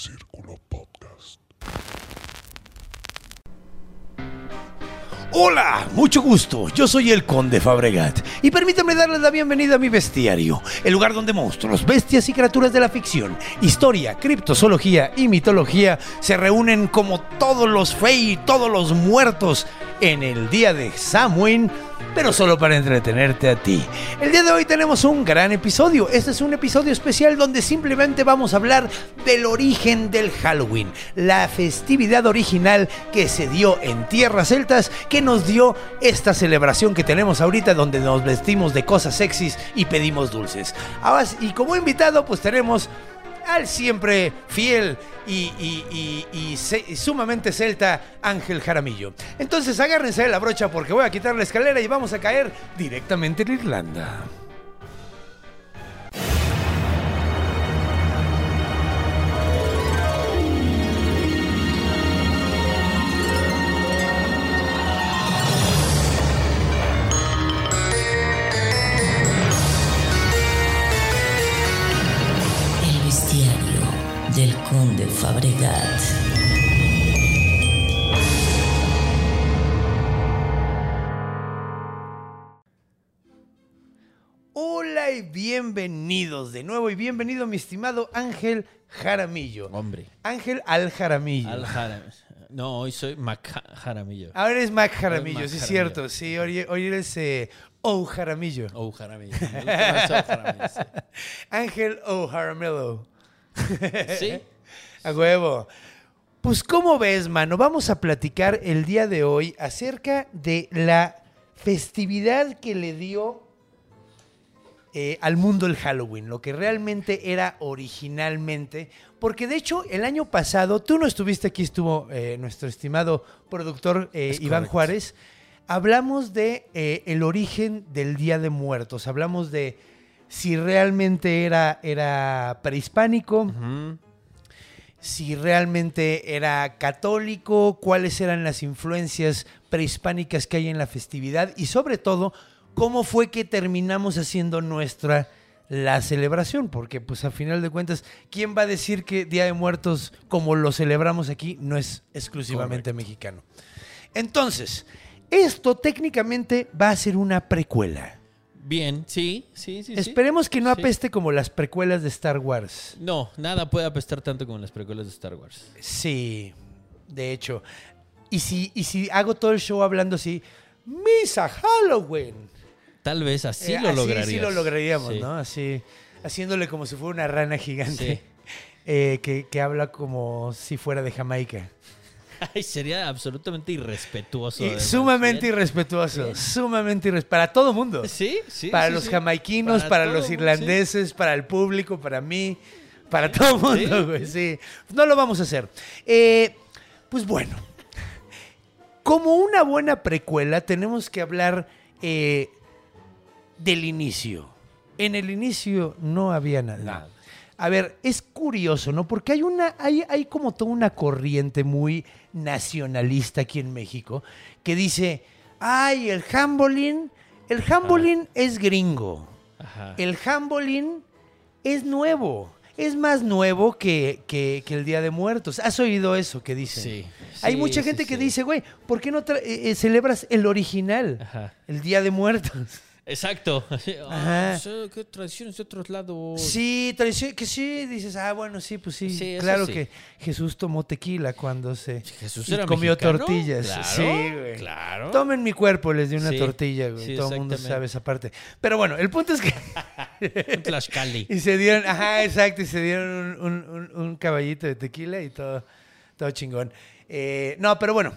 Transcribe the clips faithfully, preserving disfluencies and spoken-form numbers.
Círculo Podcast. Hola, mucho gusto, yo soy el Conde Fabregat y permítanme darles la bienvenida a mi bestiario, el lugar donde monstruos, bestias y criaturas de la ficción, historia, criptozoología y mitología se reúnen como todos los fey y todos los muertos en el día de Samhain, pero solo para entretenerte a ti. El día de hoy tenemos un gran episodio. Este es un episodio especial donde simplemente vamos a hablar del origen del Halloween, la festividad original que se dio en tierras celtas, que nos dio esta celebración que tenemos ahorita, donde nos vestimos de cosas sexys y pedimos dulces. Ahora, y como invitado pues tenemos al siempre fiel y, y, y, y, se, y sumamente celta Ángel Jaramillo. Entonces agárrense de la brocha porque voy a quitar la escalera y vamos a caer directamente en Irlanda. Del Conde Fabregat. Hola y bienvenidos de nuevo y bienvenido mi estimado Ángel Jaramillo. Hombre. Ángel Al Jaramillo. Al Jaramillo. No, hoy soy Mac Jaramillo. Ahora eres Mac Jaramillo, Mac sí es Jaramillo. cierto. Sí, hoy, hoy eres eh, O Jaramillo. Oh, Jaramillo. Me gusta más O Jaramillo, sí. Ángel O Jaramillo. ¿Sí? A huevo. Pues, ¿cómo ves, mano? Vamos a platicar el día de hoy acerca de la festividad que le dio eh, al mundo el Halloween, lo que realmente era originalmente. Porque, de hecho, el año pasado, tú no estuviste aquí, estuvo eh, nuestro estimado productor eh, Iván correcto. Juárez. Hablamos de eh, el origen del Día de Muertos. Hablamos de si realmente era, era prehispánico, Uh-huh. si realmente era católico, cuáles eran las influencias prehispánicas que hay en la festividad y sobre todo, cómo fue que terminamos haciendo nuestra la celebración, porque pues a final de cuentas, ¿quién va a decir que Día de Muertos como lo celebramos aquí no es exclusivamente Correcto. mexicano? Entonces, esto técnicamente va a ser una precuela. Bien, sí, sí, sí. Esperemos que no Sí. apeste como las precuelas de Star Wars. No, nada puede apestar tanto como las precuelas de Star Wars. Sí, de hecho. Y si, y si hago todo el show hablando así, Misa Halloween. Tal vez así Eh, lo así lograrías. sí lo lograríamos, Sí. ¿no? Así, haciéndole como si fuera una rana gigante Sí. eh, que, que habla como si fuera de Jamaica. Ay, sería absolutamente irrespetuoso. Y además. sumamente Bien. irrespetuoso, Bien. sumamente irrespetuoso. Para todo mundo. Sí, sí. Para sí, los sí. jamaiquinos, para, todo los mundo, irlandeses, para el público, para mí, para todo el mundo, Sí. güey. Sí. No lo vamos a hacer. Eh, pues bueno, como una buena precuela, tenemos que hablar eh, del inicio. En el inicio no había nada. Nada. A ver, es curioso, ¿no? Porque hay una, hay, hay como toda una corriente muy nacionalista aquí en México que dice, ay, el Hambolin, el Hambolin es gringo, Ajá. el Hambolin es nuevo, es más nuevo que, que, que el Día de Muertos. ¿Has oído eso que dicen? Sí. Hay sí, mucha sí, gente que sí. dice, güey, ¿por qué no tra- eh, eh, celebras el original, Ajá. el Día de Muertos? Exacto. Ajá. Ah, pues, ¿qué tradiciones de otros lados? Sí, tradición, que sí, dices, ah, bueno, sí, pues sí. Sí, eso claro sí. que Jesús tomó tequila cuando se Jesús y era comió mexicano. tortillas. Claro, sí, güey. claro. Tomen mi cuerpo, les di una Sí, tortilla, güey. sí, Todo el mundo exactamente. sabe esa parte. Pero bueno, el punto es que... Un Tlaxcali. y se dieron, ajá, exacto, y se dieron un, un- un- un caballito de tequila y todo, todo chingón. Eh, no, pero bueno.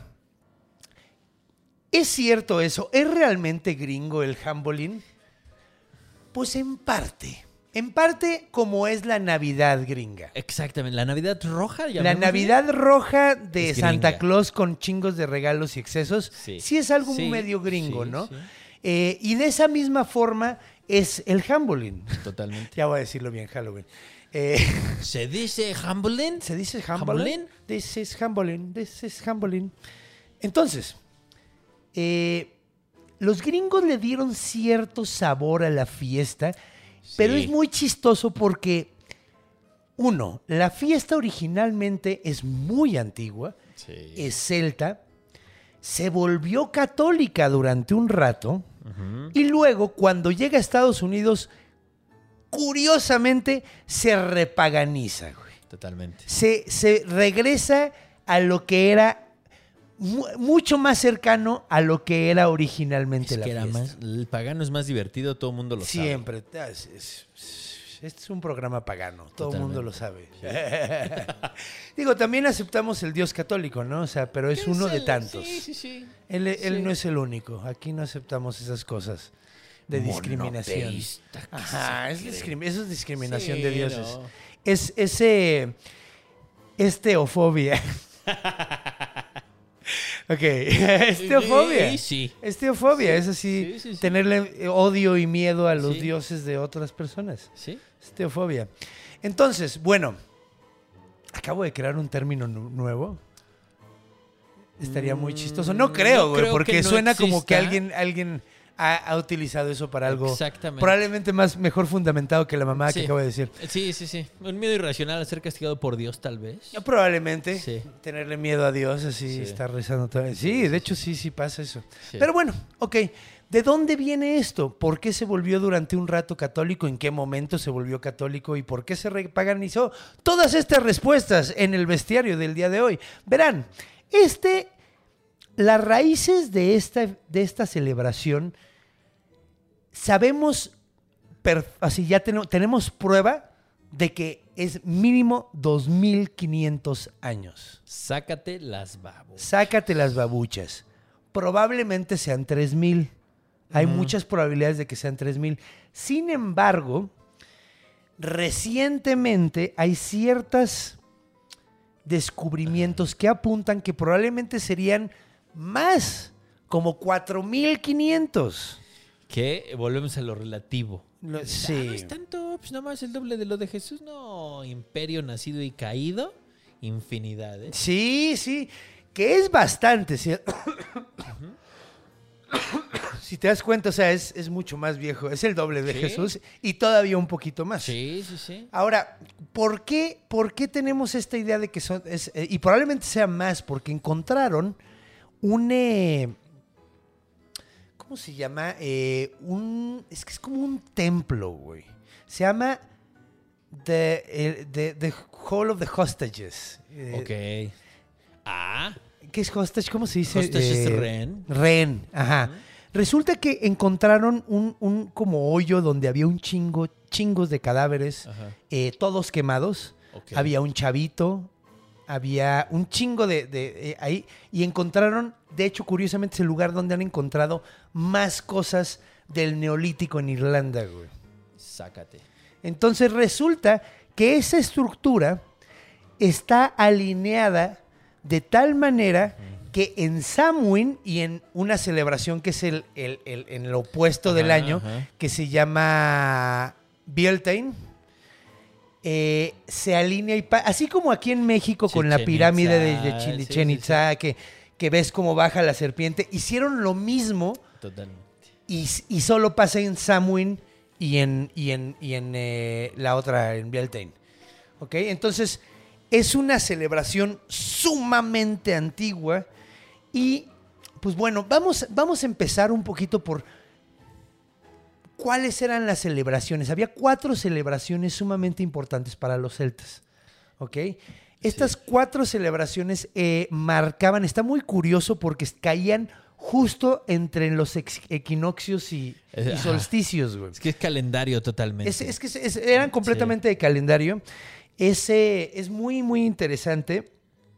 ¿Es cierto eso? ¿Es realmente gringo el Hambolin? Pues en parte. En parte como es la Navidad gringa. Exactamente. La Navidad roja. La llamémosle. Navidad roja de Es Santa gringa. Claus con chingos de regalos y excesos, sí, Sí. es algo Sí, medio gringo, sí, ¿no? sí. Eh, y de esa misma forma es el Hambolin. Totalmente. Ya voy a decirlo bien, Halloween. Eh, ¿Se dice Hambolin? ¿Se dice Hambolin? ¿Hambolin? This is Hambolin, this is Hambolin. Entonces, eh, los gringos le dieron cierto sabor a la fiesta, pero Sí. es muy chistoso porque Uno, la fiesta originalmente es muy antigua, Sí. es celta, se volvió católica durante un rato Ujú. y luego cuando llega a Estados Unidos, curiosamente se repaganiza, güey. Totalmente. Se, se regresa a lo que era mu- mucho más cercano a lo que era originalmente Es la que era fiesta. más, el pagano es más divertido, todo el mundo lo Siempre. Es- es- Este es un programa pagano, todo el mundo lo sabe. Digo, también aceptamos el Dios católico, ¿no? O sea, pero sabe. es uno de tantos. Sí, sí, sí. Él, él Sí. no es el único. Aquí no aceptamos esas cosas de discriminación. Monoteísta, ¿qué Ajá, se es cree? discrim- eso es discriminación Sí, de dioses. no. Es ese. Es teofobia. Ok, es teofobia. Sí, sí. Es teofobia, es así, Sí, sí, sí. tenerle odio y miedo a los Sí. dioses de otras personas. Sí. Es teofobia. Entonces, bueno, acabo de crear un término nu- nuevo. Estaría muy chistoso. No Mm, creo, no güey, creo porque que no suena como que exista. alguien, alguien ha, ha utilizado eso para algo Exactamente. probablemente más mejor fundamentado que la mamá que Sí. acabo de decir. Sí, sí, sí. Un miedo irracional a ser castigado por Dios, tal vez. Yo probablemente Sí. tenerle miedo a Dios, así Sí. estar rezando todo. Sí, de hecho sí, sí pasa eso. Sí. Pero bueno, ok. ¿De dónde viene esto? ¿Por qué se volvió durante un rato católico? ¿En qué momento se volvió católico? ¿Y por qué se repaganizó? Todas estas respuestas en el bestiario del día de hoy. Verán, este, las raíces de esta, de esta celebración, sabemos, per- así ya ten- tenemos prueba de que es mínimo dos mil quinientos años. Sácate las babos. Sácate las babuchas. Probablemente sean tres mil. Hay muchas probabilidades de que sean tres mil. Sin embargo, recientemente hay ciertos descubrimientos que apuntan que probablemente serían más, como cuatro mil quinientos. Que volvemos a lo relativo. Lo- Ah, no sí. es tanto, pues nada más el doble de lo de Jesús. No, imperio nacido y caído, infinidades. Sí, sí, que es bastante. ¿Sí? Si te das cuenta, o sea, es, es mucho más viejo. Es el doble de Sí. Jesús y todavía un poquito más. Sí, sí, sí. Ahora, ¿por qué, por qué tenemos esta idea de que son... es, eh, y probablemente sea más, porque encontraron un... eh, ¿cómo se llama? Eh, un... Es que es como un templo, güey. Se llama The, eh, the, the Hall of the Hostages. Eh, Ok. Ah, ¿Qué es hostage? ¿Cómo se dice? Hostage es Eh, rehén. Rehén, ajá. Resulta que encontraron un, un como hoyo donde había un chingo, chingos de cadáveres, Ajá. eh, todos quemados. Ok. Había un chavito, había un chingo de, de, eh, ahí. Y encontraron, de hecho, curiosamente, es el lugar donde han encontrado más cosas del Neolítico en Irlanda, güey. Sácate. Entonces resulta que esa estructura está alineada de tal manera que en Samhain y en una celebración que es el, el- el- en lo opuesto del Ajá, año, ajá. que se llama Beltane, eh, se alinea, y pa- así como aquí en México con la Chichén pirámide de, Itzá, de Chi- de sí, Chichén sí, Itzá, que, que ves cómo baja la serpiente, hicieron lo mismo Totalmente. y, y solo pasa en Samhain y en, y en, y en eh, la otra, en Beltane. ¿Ok? Entonces, es una celebración sumamente antigua y, pues bueno, vamos, vamos a empezar un poquito por cuáles eran las celebraciones. Había cuatro celebraciones sumamente importantes para los celtas. ¿Ok? Estas Sí. cuatro celebraciones eh, marcaban, está muy curioso porque caían justo entre los ex- equinoccios y, Eh, y ajá. solsticios, güey. Es que es calendario totalmente. Es, es que es- es- eran completamente de calendario. Ese es muy, muy interesante.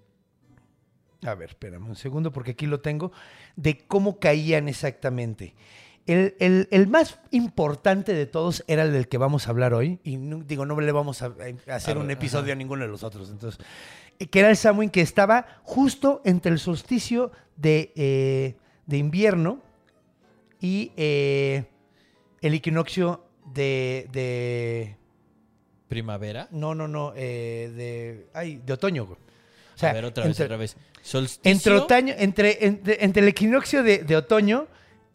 A ver, espérame un segundo porque aquí lo tengo. De cómo caían exactamente. El, el- el más importante de todos era el del que vamos a hablar hoy. Y no- digo, no le vamos a, a hacer A un ver, episodio ajá. a ninguno de los otros. Entonces, eh, que era el Samhain, que estaba justo entre el solsticio de, eh, de invierno y eh, el equinoccio de, de- Primavera. no, no, no, eh, de, ay, de otoño, güey. O sea, a ver, otra vez, entre, otra vez. Solsticio. entre otoño, entre, entre, entre el equinoccio de, de otoño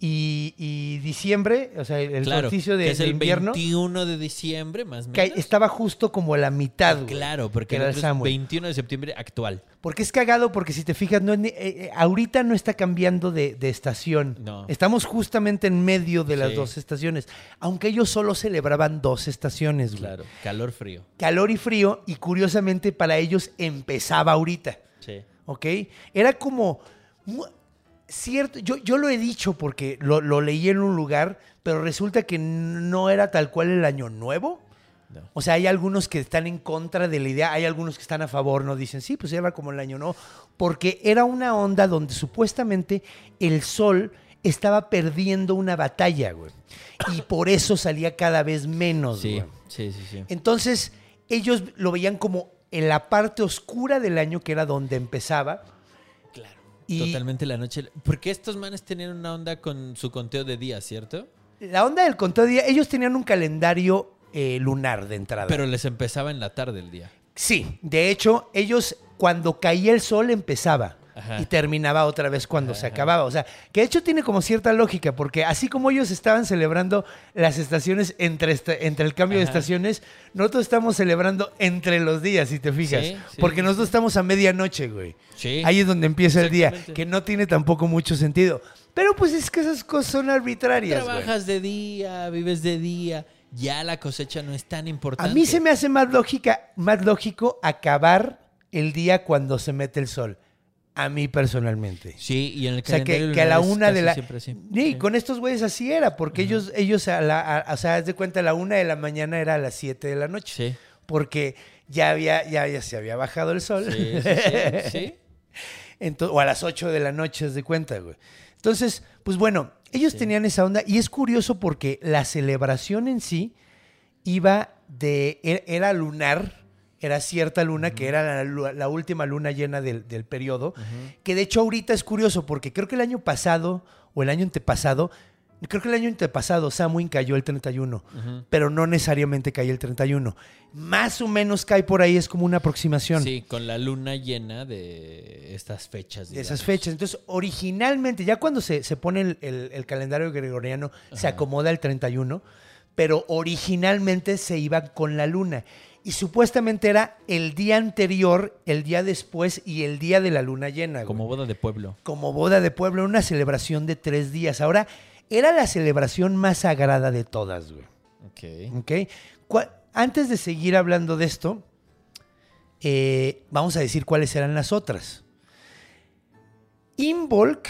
y, y diciembre, o sea, el Claro, solsticio de, que es de el invierno, veintiuno de diciembre, más o que menos. estaba justo como a la mitad, güey. Claro, porque que el era otro es Samhain. veintiuno de septiembre actual. Porque es cagado, porque si te fijas, no es ni- eh, eh, ahorita no está cambiando de, de estación. No. Estamos justamente en medio de las Sí. dos estaciones. Aunque ellos solo celebraban dos estaciones, güey. Claro, calor, frío. Calor y frío, y curiosamente para ellos empezaba ahorita. Sí. ¿Ok? Era como... mu- Cierto, yo, yo lo he dicho porque lo, lo leí en un lugar, pero resulta que no era tal cual el año nuevo. No. O sea, hay algunos que están en contra de la idea, hay algunos que están a favor, no dicen, sí, pues era como el año nuevo, porque era una onda donde supuestamente el sol estaba perdiendo una batalla, güey. Y por eso salía cada vez menos, Sí, güey. sí, sí, sí. Entonces, ellos lo veían como en la parte oscura del año, que era donde empezaba. Claro. Y Totalmente la noche. Porque estos manes tenían una onda con su conteo de días, ¿cierto? la onda del conteo de día, ellos tenían un calendario eh, lunar de entrada. Pero les empezaba en la tarde el día. Sí, de hecho, ellos cuando caía el sol empezaba. Ajá. Y terminaba otra vez cuando Ajá, se ajá. acababa. O sea, que de hecho tiene como cierta lógica, porque así como ellos estaban celebrando las estaciones entre, esta- entre el cambio de Ajá. estaciones, nosotros estamos celebrando entre los días, si te fijas. Sí, sí, porque sí, nosotros sí. estamos a medianoche, güey. Sí. Ahí es donde empieza el día, Exactamente. que no tiene tampoco mucho sentido. Pero pues es que esas cosas son arbitrarias, güey. Trabajas de día, vives de día. Ya la cosecha no es tan importante. A mí se me hace más lógica, más lógico acabar el día cuando se mete el sol. A mí personalmente. Sí, y en el O sea, calendario que, que a la lunar es una de casi la... siempre así. Sí, Sí. con estos güeyes así era, porque ellos, ellos a la, a- o sea, haz de cuenta, a la una de la mañana era a las siete de la noche. Sí. Porque ya había, ya, ya se había bajado el sol. Sí, sí, sí, sí. Ento- o a las ocho de la noche, haz de cuenta, güey. Entonces, pues bueno, ellos Sí. tenían esa onda, y es curioso porque la celebración en sí iba de... e- Era lunar, era cierta luna, que era la, lu- la última luna llena del, del periodo, que de hecho ahorita es curioso porque creo que el año pasado o el año antepasado, creo que el año antepasado Samhain cayó el treinta y uno, Ujú. pero no necesariamente cayó el treinta y uno. Más o menos cae por ahí, es como una aproximación Sí, con la luna llena de estas fechas. de esas digamos. fechas. Entonces, originalmente, ya cuando se, se pone el, el- el calendario gregoriano, se acomoda el treinta y uno, pero originalmente se iba con la luna. Y supuestamente era el día anterior, el día después y el día de la luna llena, güey. Como boda de pueblo. Como boda de pueblo, una celebración de tres días. Ahora, era la celebración más sagrada de todas, güey. Ok. ¿Ok? Cua- Antes de seguir hablando de esto, eh, vamos a decir cuáles eran las otras. Imbolc.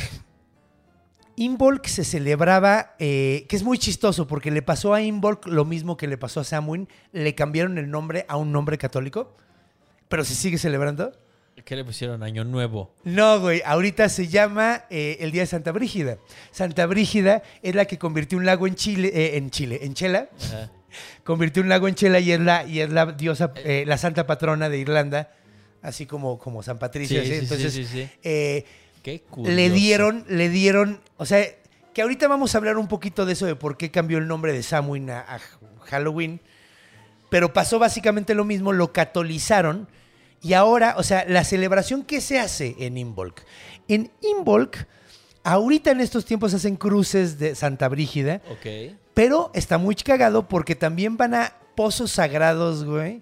Imbolc se celebraba, eh, que es muy chistoso porque le pasó a Imbolc lo mismo que le pasó a Samhain. Le cambiaron el nombre a un nombre católico, pero se sigue celebrando. ¿Qué le pusieron? Año Nuevo. No, güey, ahorita se llama eh, el Día de Santa Brígida. Santa Brígida es la que convirtió un lago en Chile, eh, en Chile, en Chela. Ajá. Convirtió un lago en Chela y es la, y es la diosa, eh, la santa patrona de Irlanda, así como, como San Patricio. Sí, ¿sí? sí, sí, Entonces, sí, sí. eh, Qué curioso. le dieron, le dieron, o sea, que ahorita vamos a hablar un poquito de eso, de por qué cambió el nombre de Samhain a, a Halloween, pero pasó básicamente lo mismo, lo catolizaron y ahora, o sea, la celebración que se hace en Imbolc. En Imbolc, ahorita en estos tiempos hacen cruces de Santa Brígida, Ok. pero está muy cagado porque también van a pozos sagrados, güey,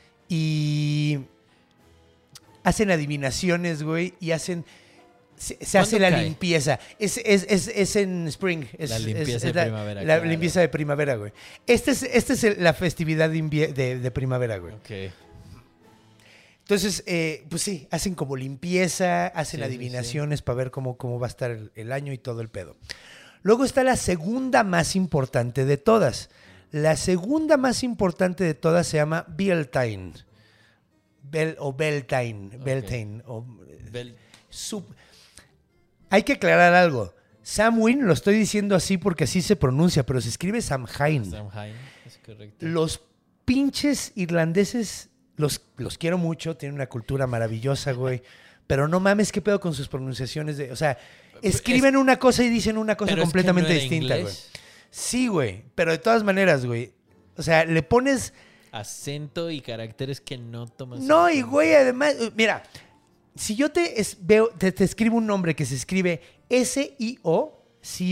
y hacen adivinaciones, güey, y hacen... Se, se hace la ¿Cuándo cae? limpieza. Es, es, es, es en spring. Es, La limpieza es- de es la, primavera, La claro. limpieza de primavera, güey. Esta es, este es el- la festividad de, invie- de- de primavera, güey. Ok. Entonces, eh, pues sí, hacen como limpieza, hacen Sí, sí, adivinaciones para ver cómo, cómo va a estar el, el año y todo el pedo. Luego está la segunda más importante de todas. La segunda más importante de todas se llama Beltane. Bel, o Beltane. Ok. Beltane. O, Bel- Sub- Hay que aclarar algo. Samhain lo estoy diciendo así porque así se pronuncia, pero se escribe Samhain. Samhain, es correcto. Los pinches irlandeses, los, los quiero mucho, tienen una cultura maravillosa, güey. Pero no mames, qué pedo con sus pronunciaciones de. O sea, escriben una cosa y dicen una cosa Pero es que completamente no era distinta, güey. inglés. Sí, güey. Pero de todas maneras, güey. O sea, le pones. Acento y caracteres que no tomas. No, en y cuenta. güey, además, eh, mira, si yo te es- veo, te, te escribo un nombre que se escribe S I O, S I O,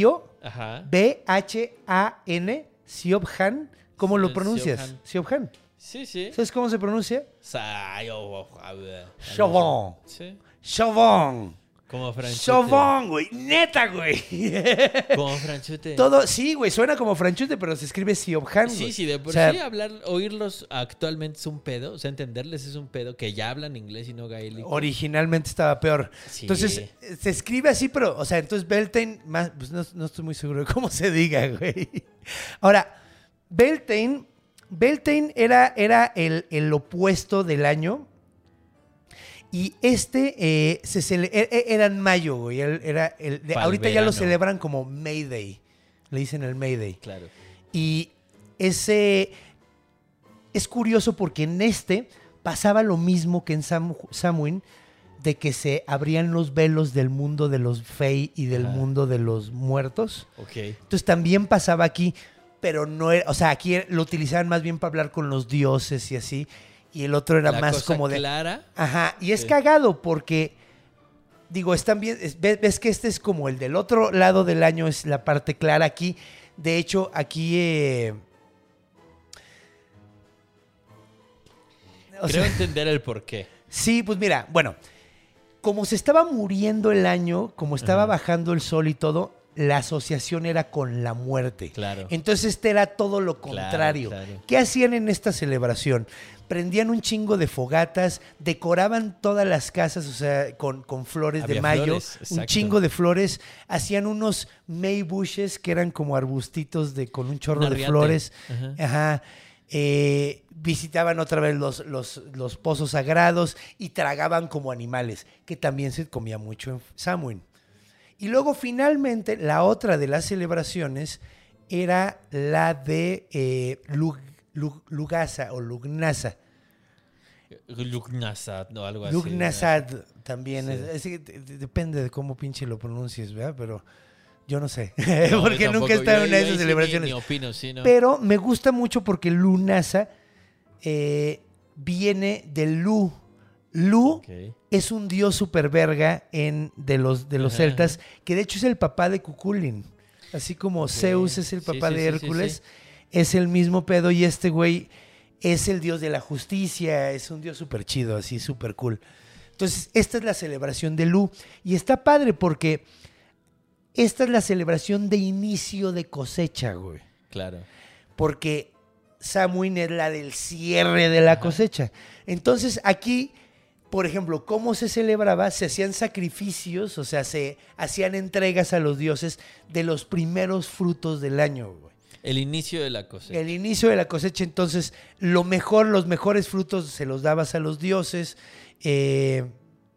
Ajá. B H A N, Siobhan. ¿Cómo lo pronuncias? Siobhan. Sí, sí. ¿Sabes cómo se pronuncia? Sayo. Chauvin. Sí. Chauvin. Como franchute. Chauvin, güey. Neta, güey. Como franchute. Todo, sí, güey, suena como franchute, pero se escribe Siobhan, güey. Sí, sí, de por O sea, sí hablar, oírlos actualmente es un pedo. O sea, entenderles es un pedo, que ya hablan inglés y no gaélico. originalmente estaba peor. Sí. Entonces, se escribe así, pero, o sea, entonces Beltane, más, pues no, no estoy muy seguro de cómo se diga, güey. Ahora, Beltane, Beltane era, era el, el opuesto del año. Y este eh, se cele- era en mayo, güey. Era el, de- ahorita ya lo celebran como May Day. Le dicen el May Day. Claro. Y ese es curioso porque en este pasaba lo mismo que en Sam, Samhain, de que se abrían los velos del mundo de los Fey y del Ajá. mundo de los muertos. Ok. Entonces también pasaba aquí, pero no era, o sea, aquí lo utilizaban más bien para hablar con los dioses y así. Y el otro era La más cosa como de... clara. Ajá, y es Sí. cagado porque, digo, están bien, es- ves, ves que este es como el del otro lado del año, es la parte clara aquí. De hecho, aquí... eh, o Creo sea, entender el porqué. sí, pues mira, bueno, como se estaba muriendo el año, como estaba Ajá. bajando el sol y todo, la asociación era con la muerte. Claro. Entonces este era todo lo Claro, contrario. claro. ¿Qué hacían en esta celebración? Prendían un chingo de fogatas, decoraban todas las casas, o sea, con, con flores Había de mayo, flores, un exacto. chingo de flores, hacían unos May bushes que eran como arbustitos de, con un chorro Un de arriate. flores. Ajá. Ajá. Eh, visitaban otra vez los, los, los pozos sagrados y tragaban como animales, que también se comía mucho en Samhain. Y luego finalmente la otra de las celebraciones era la de eh, Lug- Lug- Lugasa o Lugnasa. Lugnasad o algo así. Lugnasad también. Sí. Es, es que de- de- depende de cómo pinche lo pronuncies, ¿verdad? Pero yo no sé. No, porque yo nunca he tampoco. estado Yo- en yo una de ahí esas sí celebraciones. Ni, ni opino, sí, ¿no? Pero me gusta mucho porque Lunasa eh, viene de Lu. Lu Ok. es un dios super verga en, de los, de los Ajá, celtas, que de hecho es el papá de Cuculin. Así como Ok. Zeus es el Sí, papá sí, de sí, sí, Hércules, sí. es el mismo pedo y este güey es el dios de la justicia, es un dios súper chido, así súper cool. Entonces, esta es la celebración de Lu y está padre porque esta es la celebración de inicio de cosecha, güey. Claro. Porque Samhain es la del cierre de la Ajá. cosecha. Entonces, aquí, por ejemplo, ¿cómo se celebraba? Se hacían sacrificios, o sea, se hacían entregas a los dioses de los primeros frutos del año, güey. El inicio de la cosecha. El inicio de la cosecha, entonces, lo mejor, los mejores frutos se los dabas a los dioses, eh,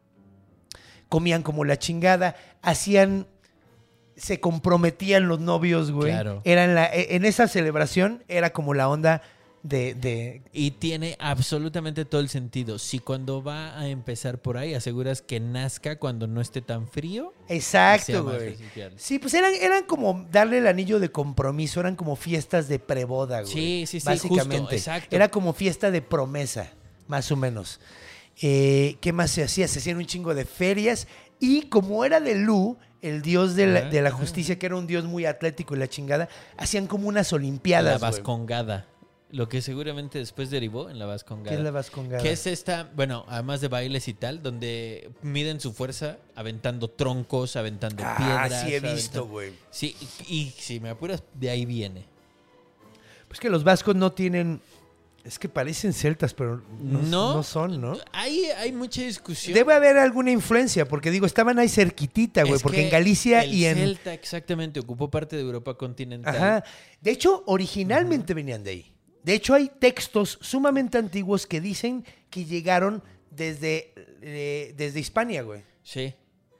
comían como la chingada, hacían, se comprometían los novios, güey. Claro. Eran la, en esa celebración era como la onda de, de Y tiene absolutamente todo el sentido. Si cuando va a empezar por ahí aseguras que nazca cuando no esté tan frío. sea exacto, más güey. esencial. Sí, pues eran, eran como darle el anillo de compromiso, eran como fiestas de preboda, güey. Sí, sí, sí, básicamente. justo, exacto. Era como fiesta de promesa, más o menos. Eh, ¿Qué más se hacía? Se hacían un chingo de ferias y como era de Lu, el dios de la, Ajá, de la ajá, justicia, que era un dios muy atlético y la chingada, hacían como unas La olimpiadas, güey. vascongada. Lo que seguramente después derivó en la vascongada. ¿Qué es la vascongada? Que es esta, bueno, además de bailes y tal, donde miden su fuerza aventando troncos, aventando Ah, piedras. sí he visto, aventando- güey. Sí, y, y si me apuras, de ahí viene. Pues que los vascos no tienen... Es que parecen celtas, pero no, No, no son, ¿no? Hay, hay mucha discusión. Debe haber alguna influencia, porque digo, estaban ahí cerquitita, güey, Es porque que en Galicia el y en... Celta, exactamente, ocupó parte de Europa continental. Ajá. De hecho, originalmente venían de ahí. De hecho, hay textos sumamente antiguos que dicen que llegaron desde, eh, desde Hispania, güey. Sí.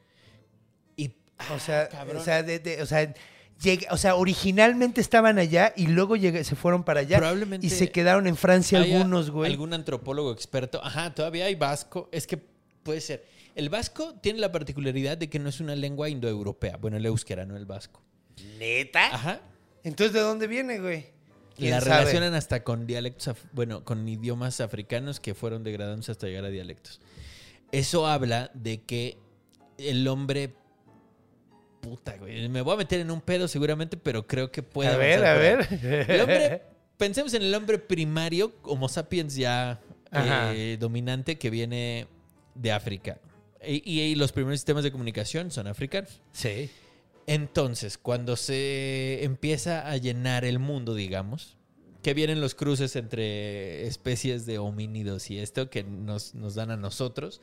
Y, O sea, ah, cabrón. o sea, de- de- o sea, llega- o sea, originalmente estaban allá y luego llega- se fueron para allá. Probablemente Y se quedaron en Francia haya algunos, güey. algún antropólogo experto. Ajá, todavía hay vasco. Es que puede ser. El vasco tiene la particularidad de que no es una lengua indoeuropea. Bueno, el euskera, no el vasco. ¿Neta? Ajá. Entonces, ¿de dónde viene, güey? ¿Quién La sabe? relacionan hasta con dialectos, af- bueno, con idiomas africanos que fueron degradándose hasta llegar a dialectos. Eso habla de que el hombre puta, güey. Me voy a meter en un pedo seguramente, pero creo que puede A ver, avanzar a por ahí. ver. El hombre, pensemos en el hombre primario, Homo sapiens ya Ajá. eh, dominante, que viene de África. Y, y- y los primeros sistemas de comunicación son africanos. Sí. Entonces, cuando se empieza a llenar el mundo, digamos, que vienen los cruces entre especies de homínidos y esto que nos, nos dan a nosotros,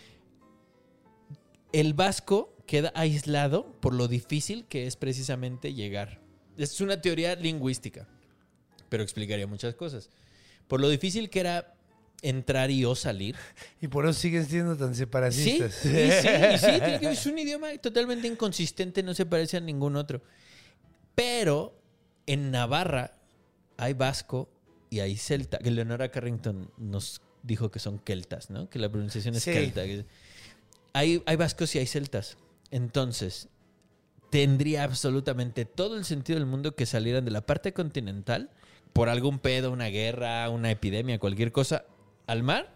el vasco queda aislado por lo difícil que es precisamente llegar. Es una teoría lingüística, pero explicaría muchas cosas. Por lo difícil que era entrar y o salir. Y por eso siguen siendo tan Sí, separatistas. sí, sí, y sí, digo, es un idioma totalmente inconsistente, no se parece a ningún otro. Pero en Navarra hay vasco y hay celta, que Leonora Carrington nos dijo que son keltas, ¿no? Que la pronunciación es Sí. kelta. Hay, hay vascos y hay celtas. Entonces, tendría absolutamente todo el sentido del mundo que salieran de la parte continental por algún pedo, una guerra, una epidemia, cualquier cosa, al mar.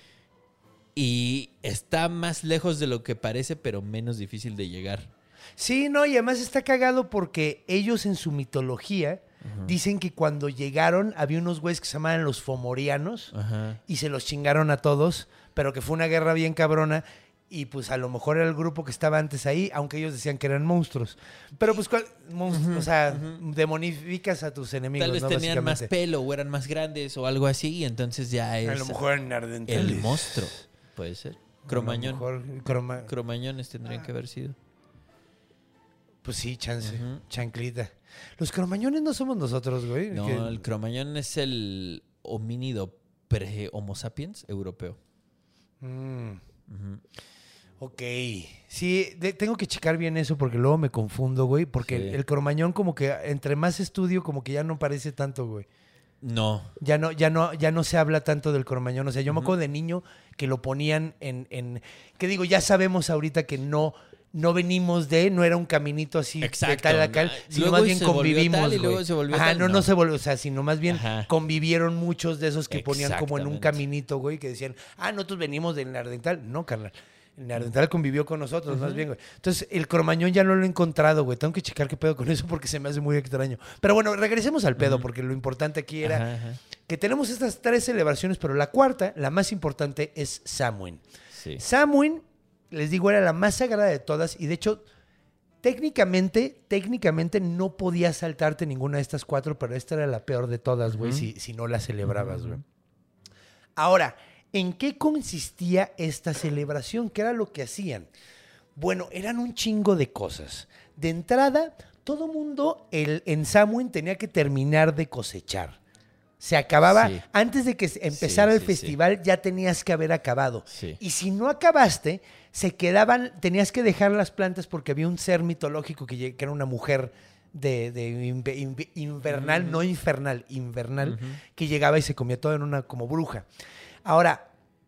Y está más lejos de lo que parece, pero menos difícil de llegar. Sí, no, y además está cagado porque ellos en su mitología uh-huh. dicen que cuando llegaron había unos güeyes que se llamaban los fomorianos Ajá. y se los chingaron a todos, pero que fue una guerra bien cabrona. Y pues a lo mejor era el grupo que estaba antes ahí, aunque ellos decían que eran monstruos. Pero pues, ¿cuál? Monstruos, uh-huh, o sea, uh-huh. demonificas a tus enemigos. Tal vez ¿no? tenían más pelo o eran más grandes o algo así, y entonces ya es. A lo mejor eran ardentales. El monstruo, puede ser. Cromañón. A lo mejor, croma... Cromañones tendrían ah. que haber sido. Pues sí, chance. Uh-huh. Chanclita. Los cromañones no somos nosotros, güey. No, que... el cromañón es el homínido pre-Homo sapiens europeo. Mm. Uh-huh. Ok. Sí, de, tengo que checar bien eso porque luego me confundo, güey. Porque sí. el, el cromañón como que entre más estudio como que ya no parece tanto, güey. No. Ya no, ya no, ya no se habla tanto del cromañón. O sea, yo uh-huh. me acuerdo de niño que lo ponían en, en... ¿Qué digo? Ya sabemos ahorita que no... No venimos de, no era un caminito así Exacto. de tal a cal, sino luego más bien convivimos, tal y luego güey. se volvió Ajá, tal, no, no, no se volvió, o sea, sino más bien Ajá. convivieron muchos de esos que ponían como en un caminito, güey, que decían, ah, nosotros venimos del Neandertal. No, carnal. El Neandertal convivió con nosotros, uh-huh. más bien, güey. Entonces, el cromañón ya no lo he encontrado, güey. Tengo que checar qué pedo con eso porque se me hace muy extraño. Pero bueno, regresemos al pedo, uh-huh. porque lo importante aquí era ajá, ajá. que tenemos estas tres celebraciones, pero la cuarta, la más importante, es Samhain. Sí. Samhain, les digo, era la más sagrada de todas y de hecho... Técnicamente, técnicamente no podías saltarte ninguna de estas cuatro, pero esta era la peor de todas, güey, uh-huh. si, si no la celebrabas, güey. Uh-huh. Ahora, ¿en qué consistía esta celebración? ¿Qué era lo que hacían? Bueno, eran un chingo de cosas. De entrada, todo mundo el, en Samhain tenía que terminar de cosechar. Se acababa, sí. antes de que empezara sí, el sí, festival, sí. ya tenías que haber acabado. Sí. Y si no acabaste, se quedaban, tenías que dejar las plantas porque había un ser mitológico que, que era una mujer de, de inv, inv, invernal, uh-huh. no infernal, invernal, uh-huh. que llegaba y se comía todo en una como bruja. Ahora,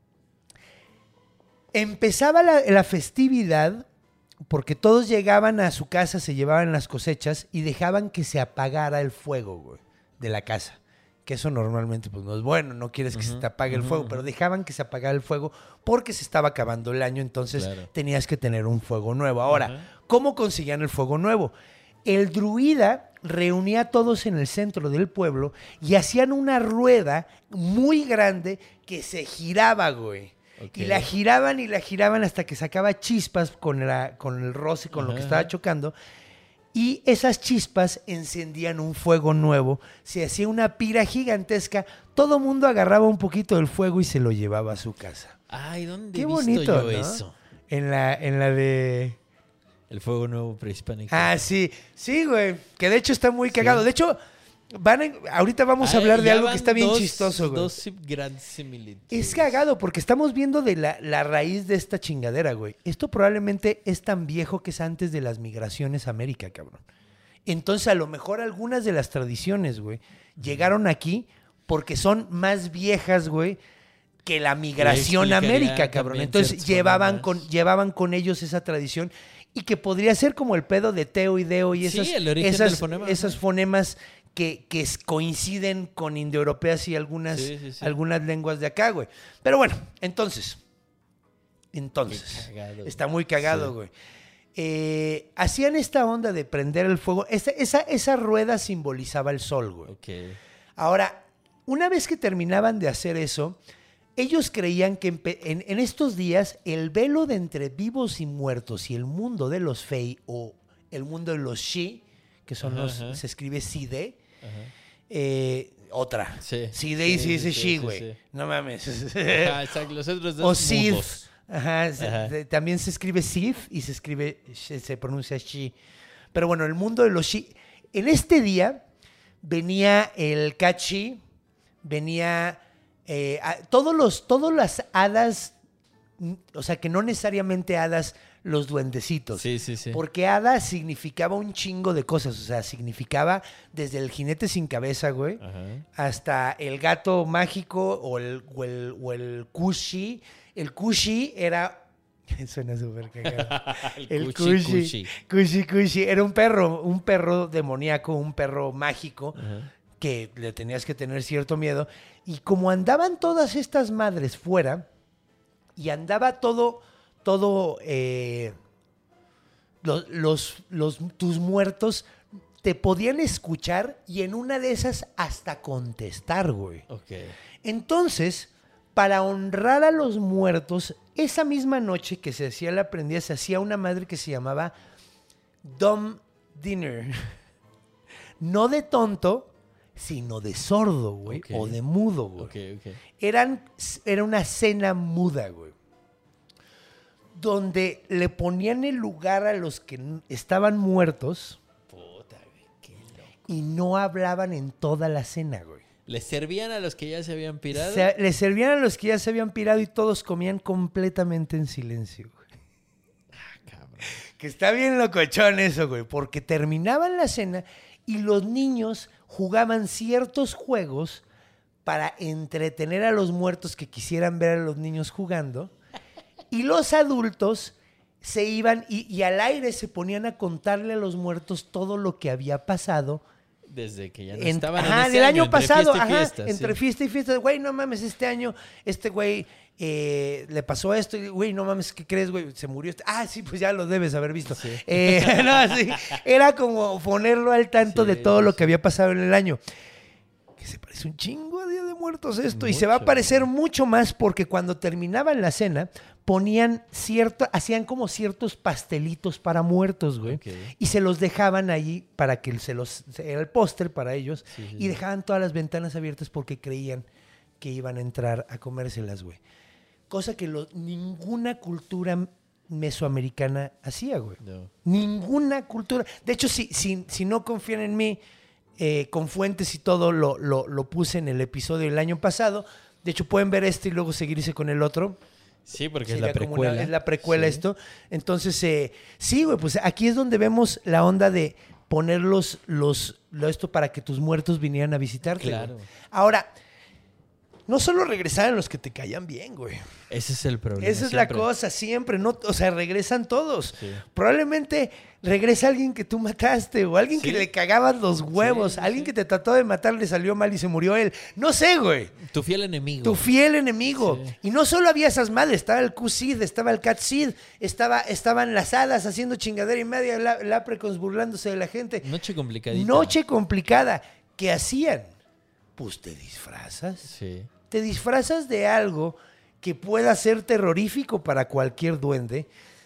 empezaba la, la festividad porque todos llegaban a su casa, se llevaban las cosechas y dejaban que se apagara el fuego, güey, de la casa. Que eso normalmente pues no es bueno, no quieres que uh-huh, se te apague uh-huh, el fuego, uh-huh. pero dejaban que se apagara el fuego porque se estaba acabando el año, entonces claro. tenías que tener un fuego nuevo. Ahora, uh-huh. ¿cómo conseguían el fuego nuevo? El druida reunía a todos en el centro del pueblo y hacían una rueda muy grande que se giraba, güey. Okay. Y la giraban y la giraban hasta que sacaba chispas con, la, con el roce, con uh-huh. lo que estaba chocando. Y esas chispas encendían un fuego nuevo, se hacía una pira gigantesca, todo mundo agarraba un poquito del fuego y se lo llevaba a su casa. Ay, ¿dónde Qué he visto bonito, yo ¿no? eso? En la, en la de... El fuego nuevo prehispánico. Ah, sí, sí, güey, que de hecho está muy cagado. Sí. De hecho, van a, ahorita vamos Ay, a hablar de algo van que está bien dos, chistoso, güey. Dos grandes similitudes. Es cagado porque estamos viendo de la, la raíz de esta chingadera, güey. Esto probablemente es tan viejo que es antes de las migraciones a América, cabrón. Entonces, a lo mejor algunas de las tradiciones, güey, llegaron aquí porque son más viejas, güey, que la migración a América, cabrón. Entonces, llevaban con, llevaban con ellos esa tradición y que podría ser como el pedo de Teo y Deo y esas, sí, el origen esas, del fonema, esas fonemas que, que coinciden con indoeuropeas y algunas, sí, sí, sí. algunas lenguas de acá, güey. Pero bueno, entonces, entonces, cagado, está muy cagado, güey. Sí. eh, hacían esta onda de prender el fuego. Esa, esa, esa rueda simbolizaba el sol, güey. Ok. Ahora, una vez que terminaban de hacer eso, ellos creían que en, en, en estos días el velo de entre vivos y muertos y el mundo de los Fey o el mundo de los Shi, que son Ajá, los, ajá. se escribe Side, Ajá. eh, otra. Sí. Side y Sí, se dice sí, sí, Shi, sí, güey. sí. No mames. Ajá, exacto. Los otros dos O Sid. mudos. Ajá, se- Ajá. de- también se escribe Sif y se escribe, se pronuncia Shi. Pero bueno, el mundo de los Shi. En este día venía el Kachi, venía eh, a- todos los, todas las hadas, mm, o sea, que no necesariamente hadas los duendecitos. Sí, sí, sí. Porque hada significaba un chingo de cosas. O sea, significaba desde el jinete sin cabeza, güey, Ajá. hasta el gato mágico o el, o el, o el Kushi. El Kushi era... Suena súper cagado. El cuchi, cuchi. Kushi, Kushi. Era un perro, un perro demoníaco, un perro mágico Ajá. que le tenías que tener cierto miedo. Y como andaban todas estas madres fuera y andaba todo, todo, eh, los, los, los, tus muertos te podían escuchar y en una de esas hasta contestar, güey. Ok. Entonces, para honrar a los muertos, esa misma noche que se hacía la prendida, se hacía una madre que se llamaba Dumb Dinner. No de tonto, sino de sordo, güey, Ok. o de mudo, güey. Ok, ok. Eran, era una cena muda, güey. Donde le ponían el lugar a los que n- estaban muertos Puta, güey, qué loco. y no hablaban en toda la cena, güey. ¿Les servían a los que ya se habían pirado? Se, le servían a los que ya se habían pirado y todos comían completamente en silencio, güey. Ah, cabrón. Que está bien locochón eso, güey, porque terminaban la cena y los niños jugaban ciertos juegos para entretener a los muertos que quisieran ver a los niños jugando. Y los adultos se iban y, y al aire se ponían a contarle a los muertos todo lo que había pasado. Desde que ya no En- estaban ajá, en ese del año, entre pasado, fiesta y ajá, fiesta, entre sí. fiesta y fiesta. Güey, no mames, este año, este güey eh, le pasó esto. Y, güey, no mames, ¿qué crees, güey? Se murió. Este. Ah, sí, pues ya lo debes haber visto. Sí. Eh, no, sí, era como ponerlo al tanto Sí, de todo lo sí. que había pasado en el año. Que se parece un chingo a Día de Muertos esto. Y se va a Mucho, parecer güey. mucho más porque cuando terminaban la cena, ponían cierto, hacían como ciertos pastelitos para muertos, güey. Ok. Y se los dejaban ahí para que se los, era el póster para ellos. Sí, sí, Y sí. dejaban todas las ventanas abiertas porque creían que iban a entrar a comérselas, güey. Cosa que lo- ninguna cultura mesoamericana hacía, güey. No. Ninguna cultura. De hecho, si, si, si no confían en mí, eh, con fuentes y todo, lo, lo, lo puse en el episodio del año pasado. De hecho, pueden ver este y luego seguirse con el otro. Sí, porque es Sería la como precuela. una- es la precuela Sí. esto. Entonces, eh, sí, güey, pues aquí es donde vemos la onda de poner los, los, lo esto para que tus muertos vinieran a visitarte. Claro. güey. Ahora, no solo regresaran los que te caían bien, güey. Ese es el problema. Esa es la siempre. cosa, siempre. No, o sea, regresan todos. Sí. Probablemente regresa alguien que tú mataste o alguien Sí. que le cagabas los huevos. Sí, sí, alguien sí. que te trató de matar, le salió mal y se murió él. No sé, güey. Tu fiel enemigo. Tu fiel enemigo. Sí. Y no solo había esas madres, estaba el Q-Sid, estaba el Cat-Sid, estaba, estaban las hadas haciendo chingadera y media, la, Laprecons burlándose de la gente. Noche complicadita. Noche complicada. ¿Qué hacían? Pues te disfrazas. Sí. Te disfrazas de algo que pueda ser terrorífico para cualquier duende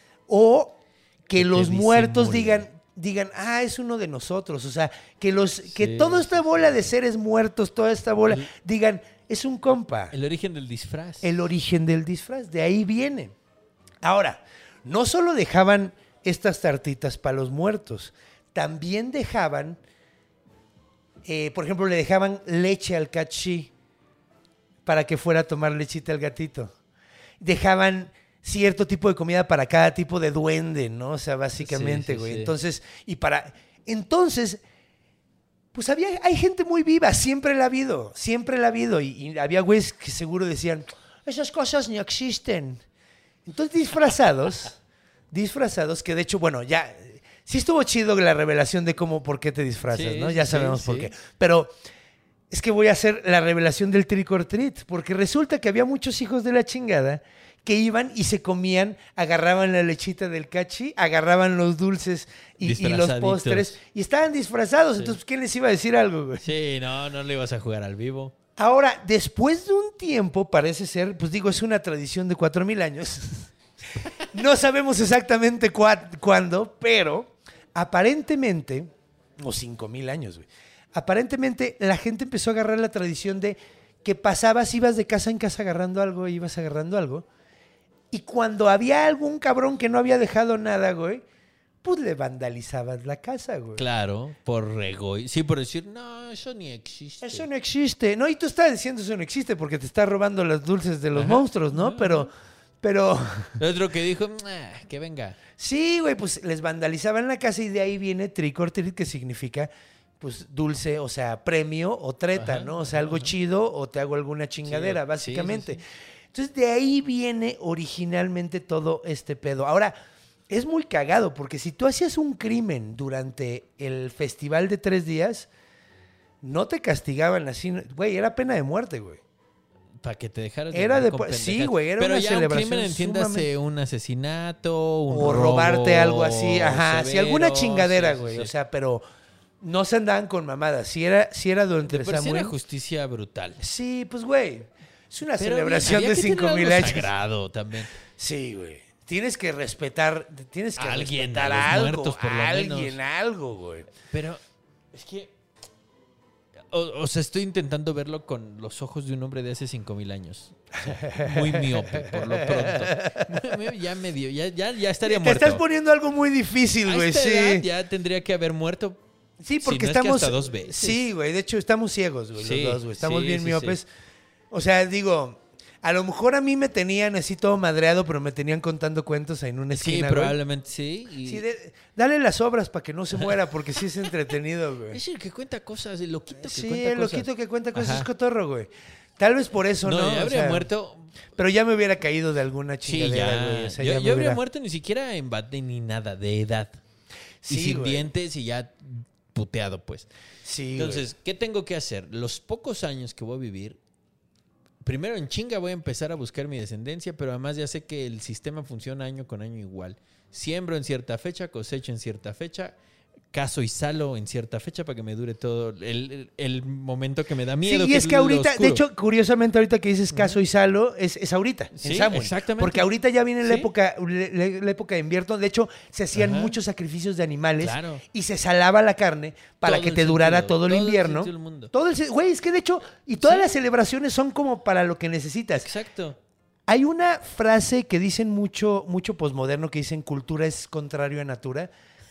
o que, Que te los muertos disimule. digan, digan, ah, es uno de nosotros. O sea, que, los, que Sí, toda esta sí, bola sí. de seres muertos, toda esta bola, El- digan, es un compa. El origen del disfraz. El origen del disfraz, de ahí viene. Ahora, no solo dejaban estas tartitas para los muertos, también dejaban, eh, por ejemplo, le dejaban leche al Cat-Shi para que fuera a tomar lechita al gatito. Dejaban cierto tipo de comida para cada tipo de duende, ¿no? O sea, básicamente, Sí, sí, güey. sí. Entonces, y para... Entonces, pues había, hay gente muy viva, siempre la ha habido, siempre la ha habido. Y, y había güeyes que seguro decían, esas cosas ni existen. Entonces, disfrazados, disfrazados, que de hecho, bueno, ya, sí estuvo chido la revelación de cómo, por qué te disfrazas, Sí, ¿no? sí, Ya sí, sabemos por sí. qué. Pero es que voy a hacer la revelación del trick or treat, porque resulta que había muchos hijos de la chingada que iban y se comían, agarraban la lechita del cachi, agarraban los dulces y, y los postres y estaban disfrazados. Sí. Entonces, ¿quién les iba a decir algo, güey? Sí, no, no le ibas a jugar al vivo. Ahora, después de un tiempo, parece ser, pues digo, es una tradición de cuatro mil años. No sabemos exactamente cua- cuándo, pero aparentemente, o cinco mil años, güey. Aparentemente, la gente empezó a agarrar la tradición de que pasabas, ibas de casa en casa agarrando algo, ibas agarrando algo. Y cuando había algún cabrón que no había dejado nada, güey, pues le vandalizabas la casa, güey. Claro, por egoísmo. Sí, por decir, no, eso ni existe. Eso no existe. No, y tú estás diciendo eso no existe porque te estás robando los dulces de los Ajá. monstruos, ¿no? Ajá. Pero, pero... El otro que dijo, ah, que venga. Sí, güey, pues les vandalizaban la casa y de ahí viene trick or treat, que significa, pues, dulce, o sea, premio o treta, Ajá. ¿no? O sea, algo Ajá. chido o te hago alguna chingadera, sí, básicamente. Sí, sí, sí. Entonces, de ahí viene originalmente todo este pedo. Ahora, es muy cagado, porque si tú hacías un crimen durante el festival de tres días, no te castigaban así. Güey, era pena de muerte, güey. Para que te dejaras de Era de Sí, güey, era Pero una ya celebración. Pero ya un crimen, entiéndase, sumamente... un asesinato, un O robo, robarte algo así, ajá. severo, Si alguna chingadera, sí, güey. sí. O sea, pero... No se andaban con mamadas. Si era, si era durante Pero Samuel... era justicia brutal. Sí, pues, güey. Es una pero celebración había de cinco mil años. Sagrado también. Sí, güey. Tienes que respetar... Tienes que alguien, respetar a los algo. Muertos, por lo alguien, menos. algo, güey. Pero es que... O, o sea, estoy intentando verlo con los ojos de un hombre de hace cinco mil años. O sea, muy miope, por lo pronto. Ya me dio, ya, ya, ya estaría Te muerto. Te estás poniendo algo muy difícil, güey. Sí. Edad ya tendría que haber muerto. Sí, porque si no estamos... Es que hasta dos veces. Sí, güey. De hecho, estamos ciegos, güey, sí, los dos, güey. Estamos sí, bien sí, miopes. Sí. O sea, digo... A lo mejor a mí me tenían así todo madreado, pero me tenían contando cuentos en una esquina, Sí, probablemente güey. sí. Y... sí de, dale las obras para que no se muera, porque sí es entretenido, güey. Es el que cuenta cosas, el loquito que sí, cuenta el cosas. Sí, el loquito que cuenta cosas Ajá. es cotorro, güey. Tal vez por eso, ¿no? No, ya habría o sea, muerto... Pero ya me hubiera caído de alguna chingadera, sí, ya. güey. O sea, yo ya yo me habría hubiera... muerto ni siquiera en bate ni nada, de edad. Sí, y sin güey. dientes y ya puteado, pues. Sí, Entonces, güey. ¿qué tengo que hacer? Los pocos años que voy a vivir... Primero en chinga voy a empezar a buscar mi descendencia, pero además ya sé que el sistema funciona año con año igual. Siembro en cierta fecha, cosecho en cierta fecha, caso y salo en cierta fecha para que me dure todo el, el, el momento que me da miedo. Sí, y que es que ahorita, oscuro. de hecho, curiosamente ahorita que dices caso y salo, es, es ahorita, sí, en Samuel. Exactamente. Porque ahorita ya viene ¿Sí? la época la, la época de invierno. De hecho, se hacían Ajá. muchos sacrificios de animales Claro. y se salaba la carne para todo que te durara sentido, todo el todo invierno. El mundo. Todo el Güey, es que de hecho, y todas ¿Sí? las celebraciones son como para lo que necesitas. Exacto. Hay una frase que dicen mucho, mucho posmoderno, que dicen cultura es contrario a natura,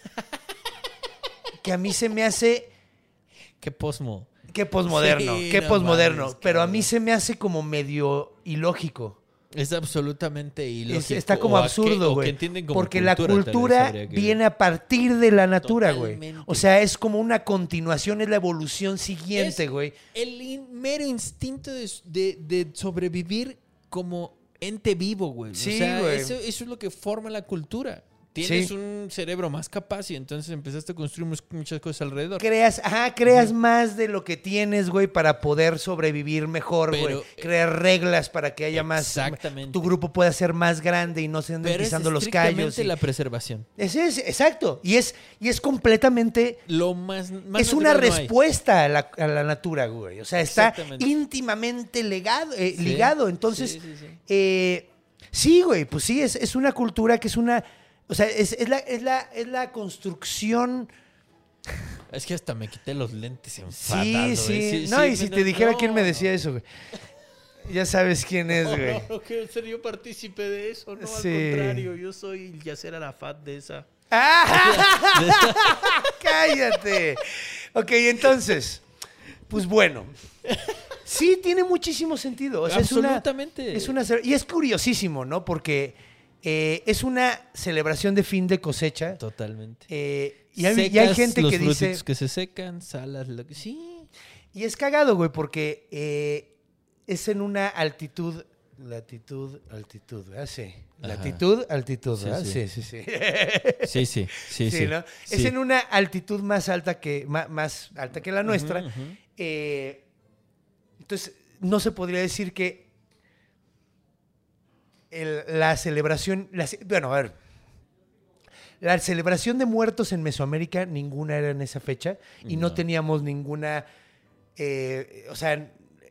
que a mí se me hace... Qué posmo. Qué posmoderno, Sí, qué no posmoderno. mames, pero a cabrón. mí se me hace como medio ilógico. Es absolutamente ilógico. Es, está como o a absurdo, qué- güey. o que entienden como Porque la cultura, tal vez cultura habría que- viene a partir de la natura, güey. Totalmente. O sea, es como una continuación, es la evolución siguiente, Es güey. El in- mero instinto de, de- de sobrevivir como ente vivo, güey. Sí, o sea, güey. eso, eso es lo que forma la cultura. Tienes Sí. un cerebro más capaz y entonces empezaste a construir mus- muchas cosas alrededor. Creas, ajá, creas más de lo que tienes, güey, para poder sobrevivir mejor, Pero, güey. Crear reglas para que haya más... Exactamente. Tu grupo pueda ser más grande y no se anden Pero es pisando los estrictamente callos. y- la preservación. Ese es, exacto. Y es, y es completamente... Lo más, más es una natural no hay. respuesta a la, a la natura, güey. O sea, está Exactamente. íntimamente legado, eh, Sí, ligado. Entonces, sí, sí, sí. eh, sí, güey, pues sí, es, es una cultura que es una... O sea, es, es, la, es, la, es la construcción... Es que hasta me quité los lentes enfadado. Sí, ¿eh? sí. No, y si no, te dijera no, quién me no. decía eso, güey. Ya sabes quién es, No, güey. no, no quiero ser yo partícipe de eso, no, Sí. al contrario, yo soy Yasser Arafat de esa. ¡Ah! ¡Cállate! Ok, entonces, pues bueno. Sí, tiene muchísimo sentido. O sea, Absolutamente. Es una, es una, y es curiosísimo, ¿no? Porque eh, es una celebración de fin de cosecha. Totalmente. Eh, y, hay, Secas y hay gente los que dice... frutitos que se secan, salas, lo que... Sí. Y es cagado, güey, porque eh, es en una altitud... Latitud, altitud, ¿verdad? Sí. Ajá. Latitud, altitud, Sí, ¿verdad? sí. Sí, sí, sí. Sí, sí, sí, sí. Sí, ¿no? Sí. Es en una altitud más alta que, más, más alta que la nuestra. Ujú, ujú. Eh, entonces, no se podría decir que el- la celebración, la ce- bueno, a ver, la celebración de muertos en Mesoamérica, ninguna era en esa fecha y no, No. teníamos ninguna, eh, o sea,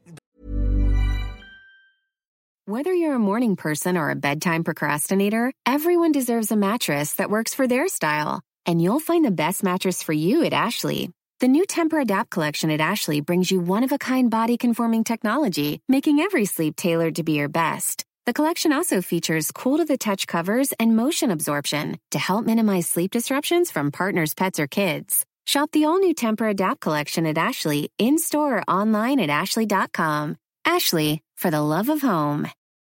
Whether you're a morning person or a bedtime procrastinator, everyone deserves a mattress that works for their style. And you'll find the best mattress for you at Ashley. The new Temper-Adapt collection at Ashley brings you one-of-a-kind body-conforming technology, making every sleep tailored to be your best. The collection also features cool-to-the-touch covers and motion absorption to help minimize sleep disruptions from partners, pets, or kids. Shop the all-new Temper-Adapt collection at Ashley, in-store or online at ashley dot com. Ashley, for the love of home.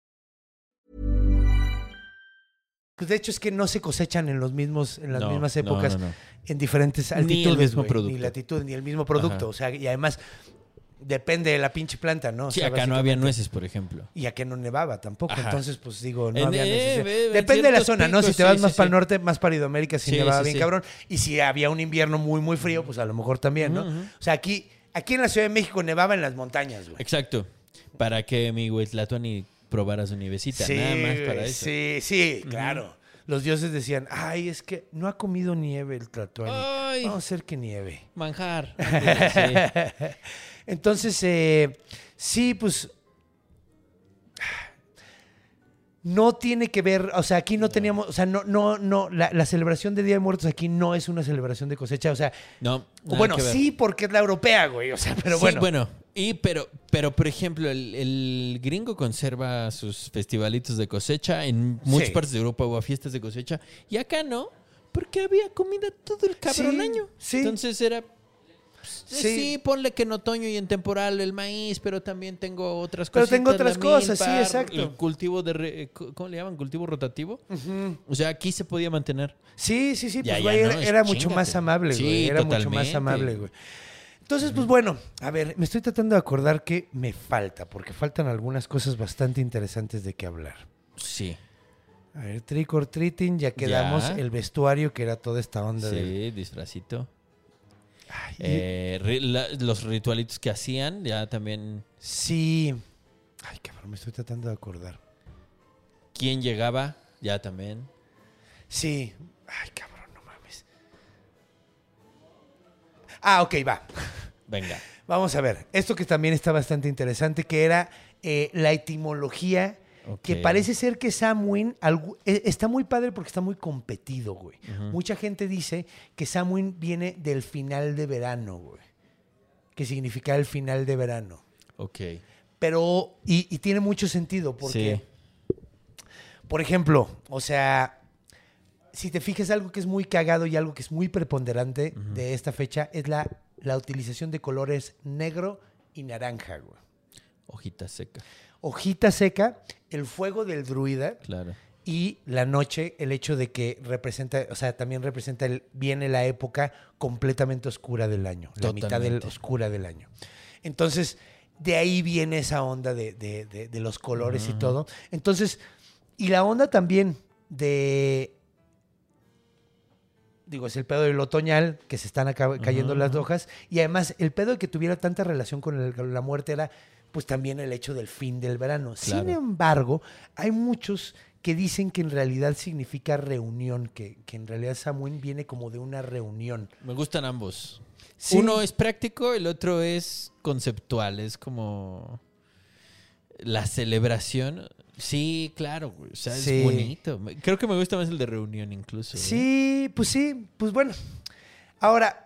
pues de hecho es que no se cosechan en los mismos, en las No, mismas no, épocas, no, no. en diferentes Ni el altitudes, mismo güey, producto. ni latitud, ni el mismo producto, Ajá. o sea, y además depende de la pinche planta, ¿no? O Sí, sea, acá no había básicamente- nueces, por ejemplo. Y acá no nevaba tampoco, Ajá. entonces pues digo, no En- había eh, necesidad. ve- ve Depende de la ciertos zona, ¿no? Si picos, te vas sí, más sí, para el sí. norte, más para Idoamérica, si Sí, nevaba sí, bien sí. cabrón. Y si había un invierno muy, muy frío, pues a lo mejor también, ¿no? Ujú, ujú. O sea, aquí, aquí en la Ciudad de México nevaba en las montañas, güey. Exacto. Para que mi Huitlatuani probara su nievecita. Nada más para güey, eso. Sí, sí, claro. Los dioses decían, ay, es que no ha comido nieve el Tlatoani. Ay. Vamos a hacer que nieve. Manjar. Ándale, sí. Entonces, eh, sí, pues no tiene que ver, o sea, aquí no teníamos, o sea, no, no, no, la, la celebración de Día de Muertos aquí no es una celebración de cosecha, o sea, No. nada bueno, que ver. sí, porque es la europea, güey, o sea, pero Sí, bueno. bueno. Y pero, pero por ejemplo, el, el gringo conserva sus festivalitos de cosecha. En muchas Sí. partes de Europa hubo fiestas de cosecha. Y acá no, porque había comida todo el cabrón Sí, año. sí. Entonces era. pues, Sí. Sí. ponle que en otoño y en temporal el maíz, pero también tengo otras Pero cosas. tengo otras cosas, sí, exacto. El cultivo de. re- ¿Cómo le llaman? Cultivo rotativo. Ujú. O sea, aquí se podía mantener. Sí, sí, sí, Ya, pues ya güey, no, era, es era mucho chíngate. más amable, Sí, güey, era mucho más totalmente. amable, güey. Entonces, pues bueno, a ver, me estoy tratando de acordar que me falta, porque faltan algunas cosas bastante interesantes de qué hablar. Sí. A ver, trick or treating, ya quedamos, Ya. el vestuario, que era toda esta onda Sí, de... disfracito. Ay, y- Eh, ri- la- los ritualitos que hacían ya también. Sí. Ay, cabrón, me estoy tratando de acordar. ¿Quién llegaba? Ya también. Sí. Ay, cabrón, no mames. Ah, ok, va. Venga. Vamos a ver. Esto que también está bastante interesante, que era eh, la etimología, Ok. que parece ser que Samhain algu- eh, está muy padre porque está muy competido, güey. Ujú. Mucha gente dice que Samhain viene del final de verano, güey. Que significa el final de verano. Ok. Pero, y, y tiene mucho sentido porque, Sí. por ejemplo, o sea, si te fijas, algo que es muy cagado y algo que es muy preponderante de esta fecha es la, la utilización de colores negro y naranja, güey. Hojita seca. Hojita seca, el fuego del druida Claro. y la noche, el hecho de que representa, o sea, también representa, el, viene la época completamente oscura del año, la mitad del, Totalmente. oscura del año. Entonces, de ahí viene esa onda de, de- de- de los colores y todo. Entonces, y la onda también de, digo, es el pedo del otoñal, que se están acá- cayendo Ujú, las ujú. hojas, y además el pedo de que tuviera tanta relación con, el- con la muerte era, pues también el hecho del fin del verano. Claro. Sin embargo, hay muchos que dicen que en realidad significa reunión, que, que en realidad Samhain viene como de una reunión. Me gustan ambos. Sí. Uno es práctico, el otro es conceptual. Es como la celebración. Sí, claro, güey. O sea, Sí. es bonito. Me- Creo que me gusta más el de reunión incluso. ¿eh? Sí, pues sí, pues bueno. Ahora,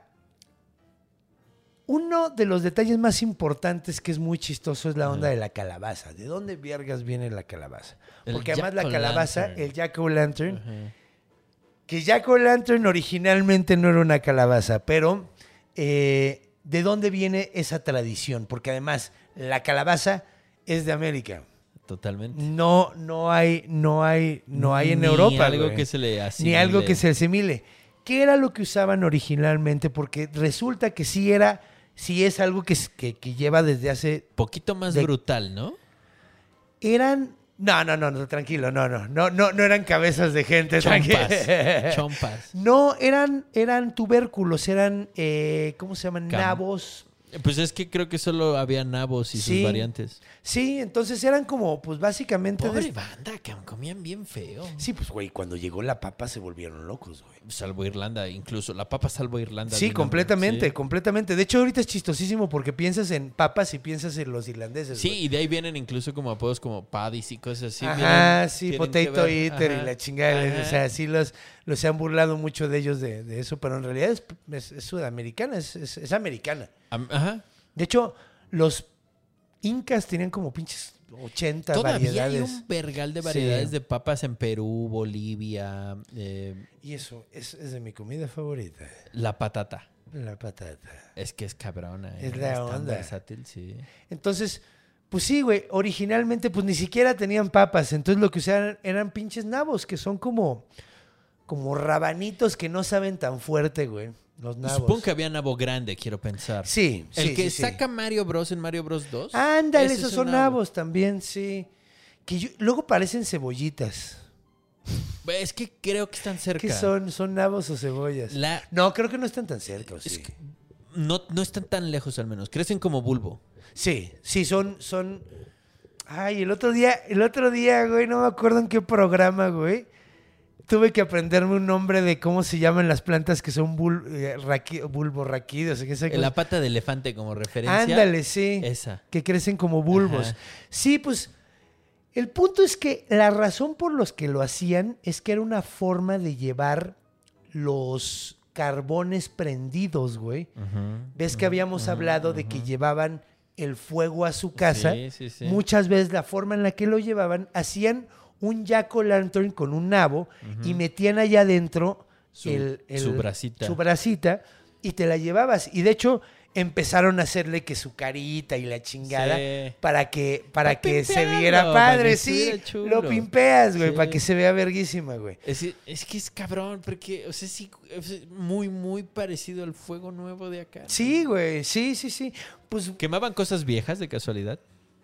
uno de los detalles más importantes que es muy chistoso es la onda Ajá. de la calabaza. ¿De dónde viergas viene la calabaza? El Porque además la calabaza, jack-o'-lantern. el jack-o'-lantern, Ajá. que jack-o'-lantern originalmente no era una calabaza, pero eh, ¿de dónde viene esa tradición? Porque además la calabaza es de América. Totalmente. No, no hay, no hay, no hay en Ni Europa. algo güey. que se le asimile. Ni algo que se asimile. ¿Qué era lo que usaban originalmente? Porque resulta que sí era, sí es algo que, es- que, que lleva desde hace. Poquito más de- brutal, ¿no? Eran. No, no, no, no, tranquilo, no, no, no, no, no eran cabezas de gente, tranquilo. Chompas. Chompas. No, eran, eran tubérculos, eran, eh, ¿cómo se llaman? Cam- Nabos. Pues es que creo que solo había nabos y Sí. sus variantes. Sí, entonces eran como, pues básicamente... Pobre de- banda, que comían bien feo. Sí, pues güey, cuando llegó la papa se volvieron locos, güey. Salvo Irlanda, incluso. La papa salvo Irlanda. Sí, de una- completamente, Sí. completamente. De hecho, ahorita es chistosísimo porque piensas en papas y piensas en los irlandeses. Sí, güey. y de ahí vienen incluso como apodos como Paddies y cosas así. Ajá, Vienen- sí, tienen que potato ver. eater Ajá, y la chingada. ajá. O sea, sí los, los se han burlado mucho de ellos de, de eso, pero en realidad es, es- es sudamericana, es, es- es americana. Am- Ajá. De hecho, los incas tenían como pinches ochenta Todavía hay variedades. un vergal de variedades Sí. de papas en Perú, Bolivia, eh, Y eso es, es de mi comida favorita, la patata. la patata. Es que es cabrona. ¿eh? Es la tan onda. versátil, sí. Entonces, pues sí, güey, originalmente pues ni siquiera tenían papas, entonces lo que usaban eran pinches nabos, que son como, como rabanitos que no saben tan fuerte, güey, los nabos. Supongo que había nabo grande, quiero pensar. Sí, sí, El que sí, sí. saca Mario Bros en Mario Bros dos. Ándale, ese esos es son un nabo. nabos también, sí. Que yo- luego parecen cebollitas. Es que creo que están cerca. ¿Qué son? ¿Son nabos o cebollas? La- No, creo que no están tan cerca, ¿o Es sí. que no, no están tan lejos al menos. Crecen como bulbo. Sí, sí, son, son. Ay, el otro día, el otro día, güey, no me acuerdo en qué programa, güey. Tuve que aprenderme un nombre de cómo se llaman las plantas que son bul, eh, raqui- bulborraquídeos. ¿Qué sé qué? La pata de elefante como referencia. Ándale, sí. Esa. Que crecen como bulbos. Ajá. Sí, pues el punto es que la razón por los que lo hacían es que era una forma de llevar los carbones prendidos, güey. Ujú. Ves que habíamos hablado de que llevaban el fuego a su casa. Sí, sí, sí. Muchas veces la forma en la que lo llevaban, hacían un jack-o'-lantern con un nabo y metían allá adentro Su- el, el- su bracita. su bracita y te la llevabas. Y de hecho empezaron a hacerle que su carita y la chingada Sí. para que, para Pa' que se pimpearlo, viera para padre. que Sí, estuviera chulo. lo pimpeas, güey, Sí. para que se vea verguísima, güey. Es, es que es cabrón, porque, o sea, sí, es muy, muy parecido al fuego nuevo de acá. Sí, güey, sí, sí, sí. Pues ¿Quemaban cosas viejas de casualidad?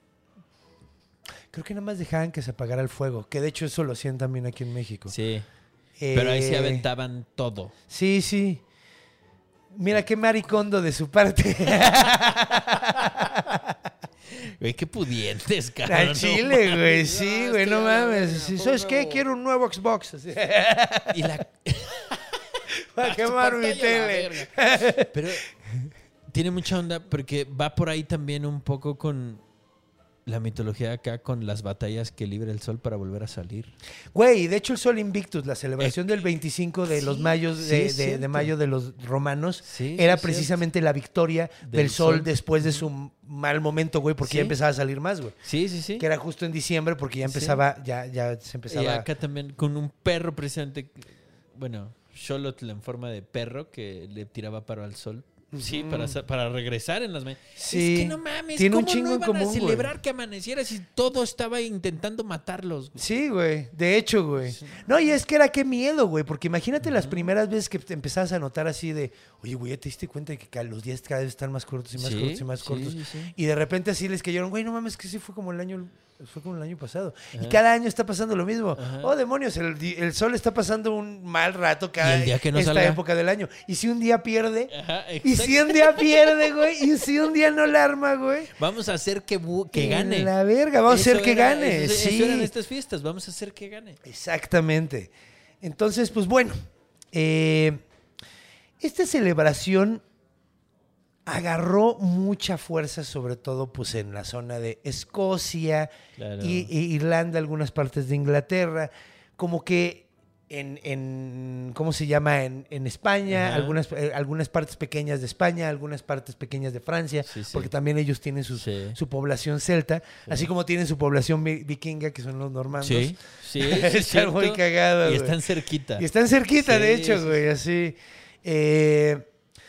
creo que nada más dejaban que se apagara el fuego, que de hecho eso lo hacían también aquí en México. Sí. Pero ahí se Eh, aventaban todo. Sí, sí. Mira qué maricondo de su parte. Güey, qué pudientes, cabrón. Al chile, no güey. mames. Sí, No, güey, es no que ya, mames. güey, Sí, por ¿sabes qué? favor. Quiero un nuevo Xbox. Así. Y la... Para quemar mi Pantalla a la tele. verga. Pero tiene mucha onda porque va por ahí también un poco con la mitología de acá, con las batallas que libra el sol para volver a salir. Güey, de hecho el Sol Invictus, la celebración del veinticinco de los sí, mayos, sí, de, es de- de cierto. mayo de los romanos, Sí, era sí, es precisamente la victoria del, Del sol, sol. después de su mal momento, güey, porque Sí. ya empezaba a salir más, güey. Sí, sí, sí. Que era justo en diciembre porque ya Sí. empezaba, ya, ya se Y empezaba. acá también con un perro precisamente, bueno, Xolotl en forma de perro que le tiraba paro al sol. Sí, para, sa- para regresar en las mañanas. Sí. Es que no mames, Tiene un ¿cómo chingo no en iban a común, güey. celebrar que amaneciera si todo estaba intentando matarlos? güey? Sí, güey. De hecho, güey. No, y es que era qué miedo, güey. Porque imagínate las primeras veces que te empezabas a notar así de, oye, güey, ¿ya te diste cuenta de que ca- los días cada vez están más cortos y más Sí, cortos y más sí, cortos? sí, sí. Y de repente así les cayeron, güey, no mames, que sí fue como el año, fue como el año pasado. Y Ajá. cada año está pasando lo mismo. Ajá. Oh, demonios, el, di- el sol está pasando un mal rato cada Y el día que no esta salga. época del año. Y si un día pierde, Ajá, y si exacto. un día pierde, güey, y si un día no la arma, güey. Vamos a hacer que, bu- que en gane. La verga, vamos a Eso hacer que era- gane. Eso, sí. eso eran estas fiestas, vamos a hacer que gane. Exactamente. Entonces, pues bueno, eh, esta celebración agarró mucha fuerza, sobre todo pues en la zona de Escocia Claro. y, y Irlanda, algunas partes de Inglaterra, como que en, en ¿cómo se llama? En, en España, Ajá. algunas, eh, algunas partes pequeñas de España, algunas partes pequeñas de Francia, Sí, sí. porque también ellos tienen sus- Sí. su población celta, así como tienen su población vi- vikinga, que son los normandos. Sí, sí, sí, es Están cierto. muy cagados, Y güey. están cerquita. Y están cerquita, de Sí, hecho, sí, güey, así. Eh,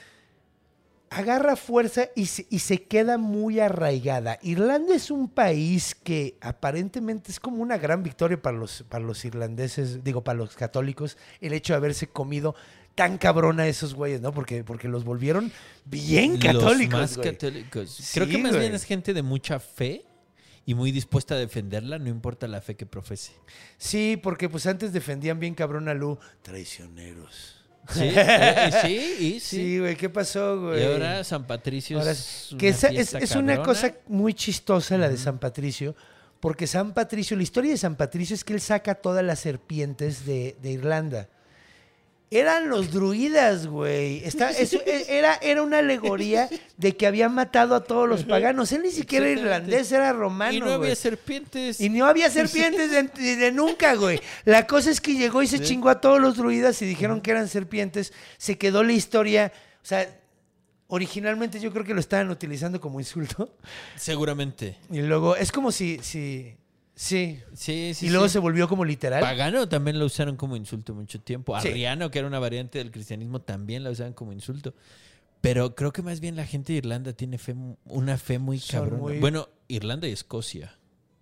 agarra fuerza y se, y se queda muy arraigada. Irlanda es un país que aparentemente es como una gran victoria para los, para los irlandeses, digo, para los católicos, el hecho de haberse comido tan cabrón a esos güeyes, ¿no? Porque, porque los volvieron bien católicos, Los más güey. católicos. Creo Sí, que más güey. bien es gente de mucha fe y muy dispuesta a defenderla, no importa la fe que profese. Sí, porque pues antes defendían bien cabrón a Lu, traicioneros. Sí, eh, sí, y sí. Sí, güey, ¿qué pasó, güey? Y ahora San Patricio Ahora, es una que esa- es, fiesta es una cabrona. cosa muy chistosa la de San Patricio, porque San Patricio, la historia de San Patricio es que él saca todas las serpientes de, de Irlanda. Eran los druidas, güey. Está, eso era, era una alegoría de que había matado a todos los paganos. Él ni siquiera era Exactamente. irlandés, era romano, Y no güey. había serpientes. Y no había serpientes de, de nunca, güey. La cosa es que llegó y se Sí. chingó a todos los druidas y dijeron que eran serpientes. Se quedó la historia. O sea, originalmente yo creo que lo estaban utilizando como insulto. Seguramente. Y luego, es como si. si sí. Sí, sí, y luego sí. se volvió como literal. Pagano también lo usaron como insulto mucho tiempo. Sí. Arriano, que era una variante del cristianismo, también la usaban como insulto. Pero creo que más bien la gente de Irlanda tiene fe, una fe muy Son cabrona. muy- Bueno, Irlanda y Escocia.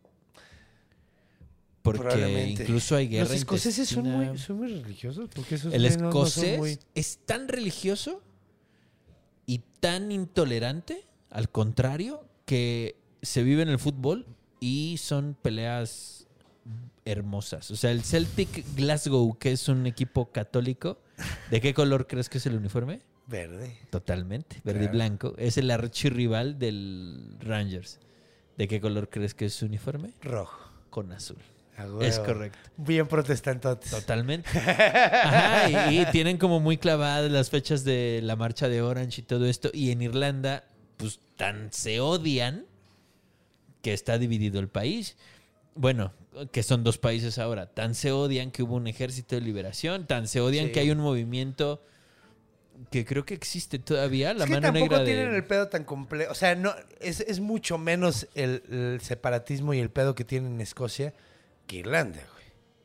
Porque Probablemente. incluso hay guerra Los escoceses son intestina. muy, son muy religiosos. Porque esos El güey no- no son escocés muy- es tan religioso y tan intolerante, al contrario, que se vive en el fútbol y son peleas hermosas. O sea, el Celtic Glasgow, que es un equipo católico, ¿de qué color crees que es el uniforme? Verde. Totalmente, verde Claro. y blanco. Es el archirrival del Rangers. ¿De qué color crees que es su uniforme? Rojo. Con azul. A huevo. Es correcto. Bien protestantotes. Totalmente. Ajá, y, y tienen como muy clavadas las fechas de la marcha de Orange y todo esto. Y en Irlanda, pues tan se odian que está dividido el país. Bueno, que son dos países ahora. Tan se odian que hubo un ejército de liberación. Tan se odian Sí. que hay un movimiento que creo que existe todavía. La Es que mano tampoco negra tienen de... el pedo tan complejo. O sea, no, es, es mucho menos el, el separatismo y el pedo que tienen en Escocia que Irlanda, güey.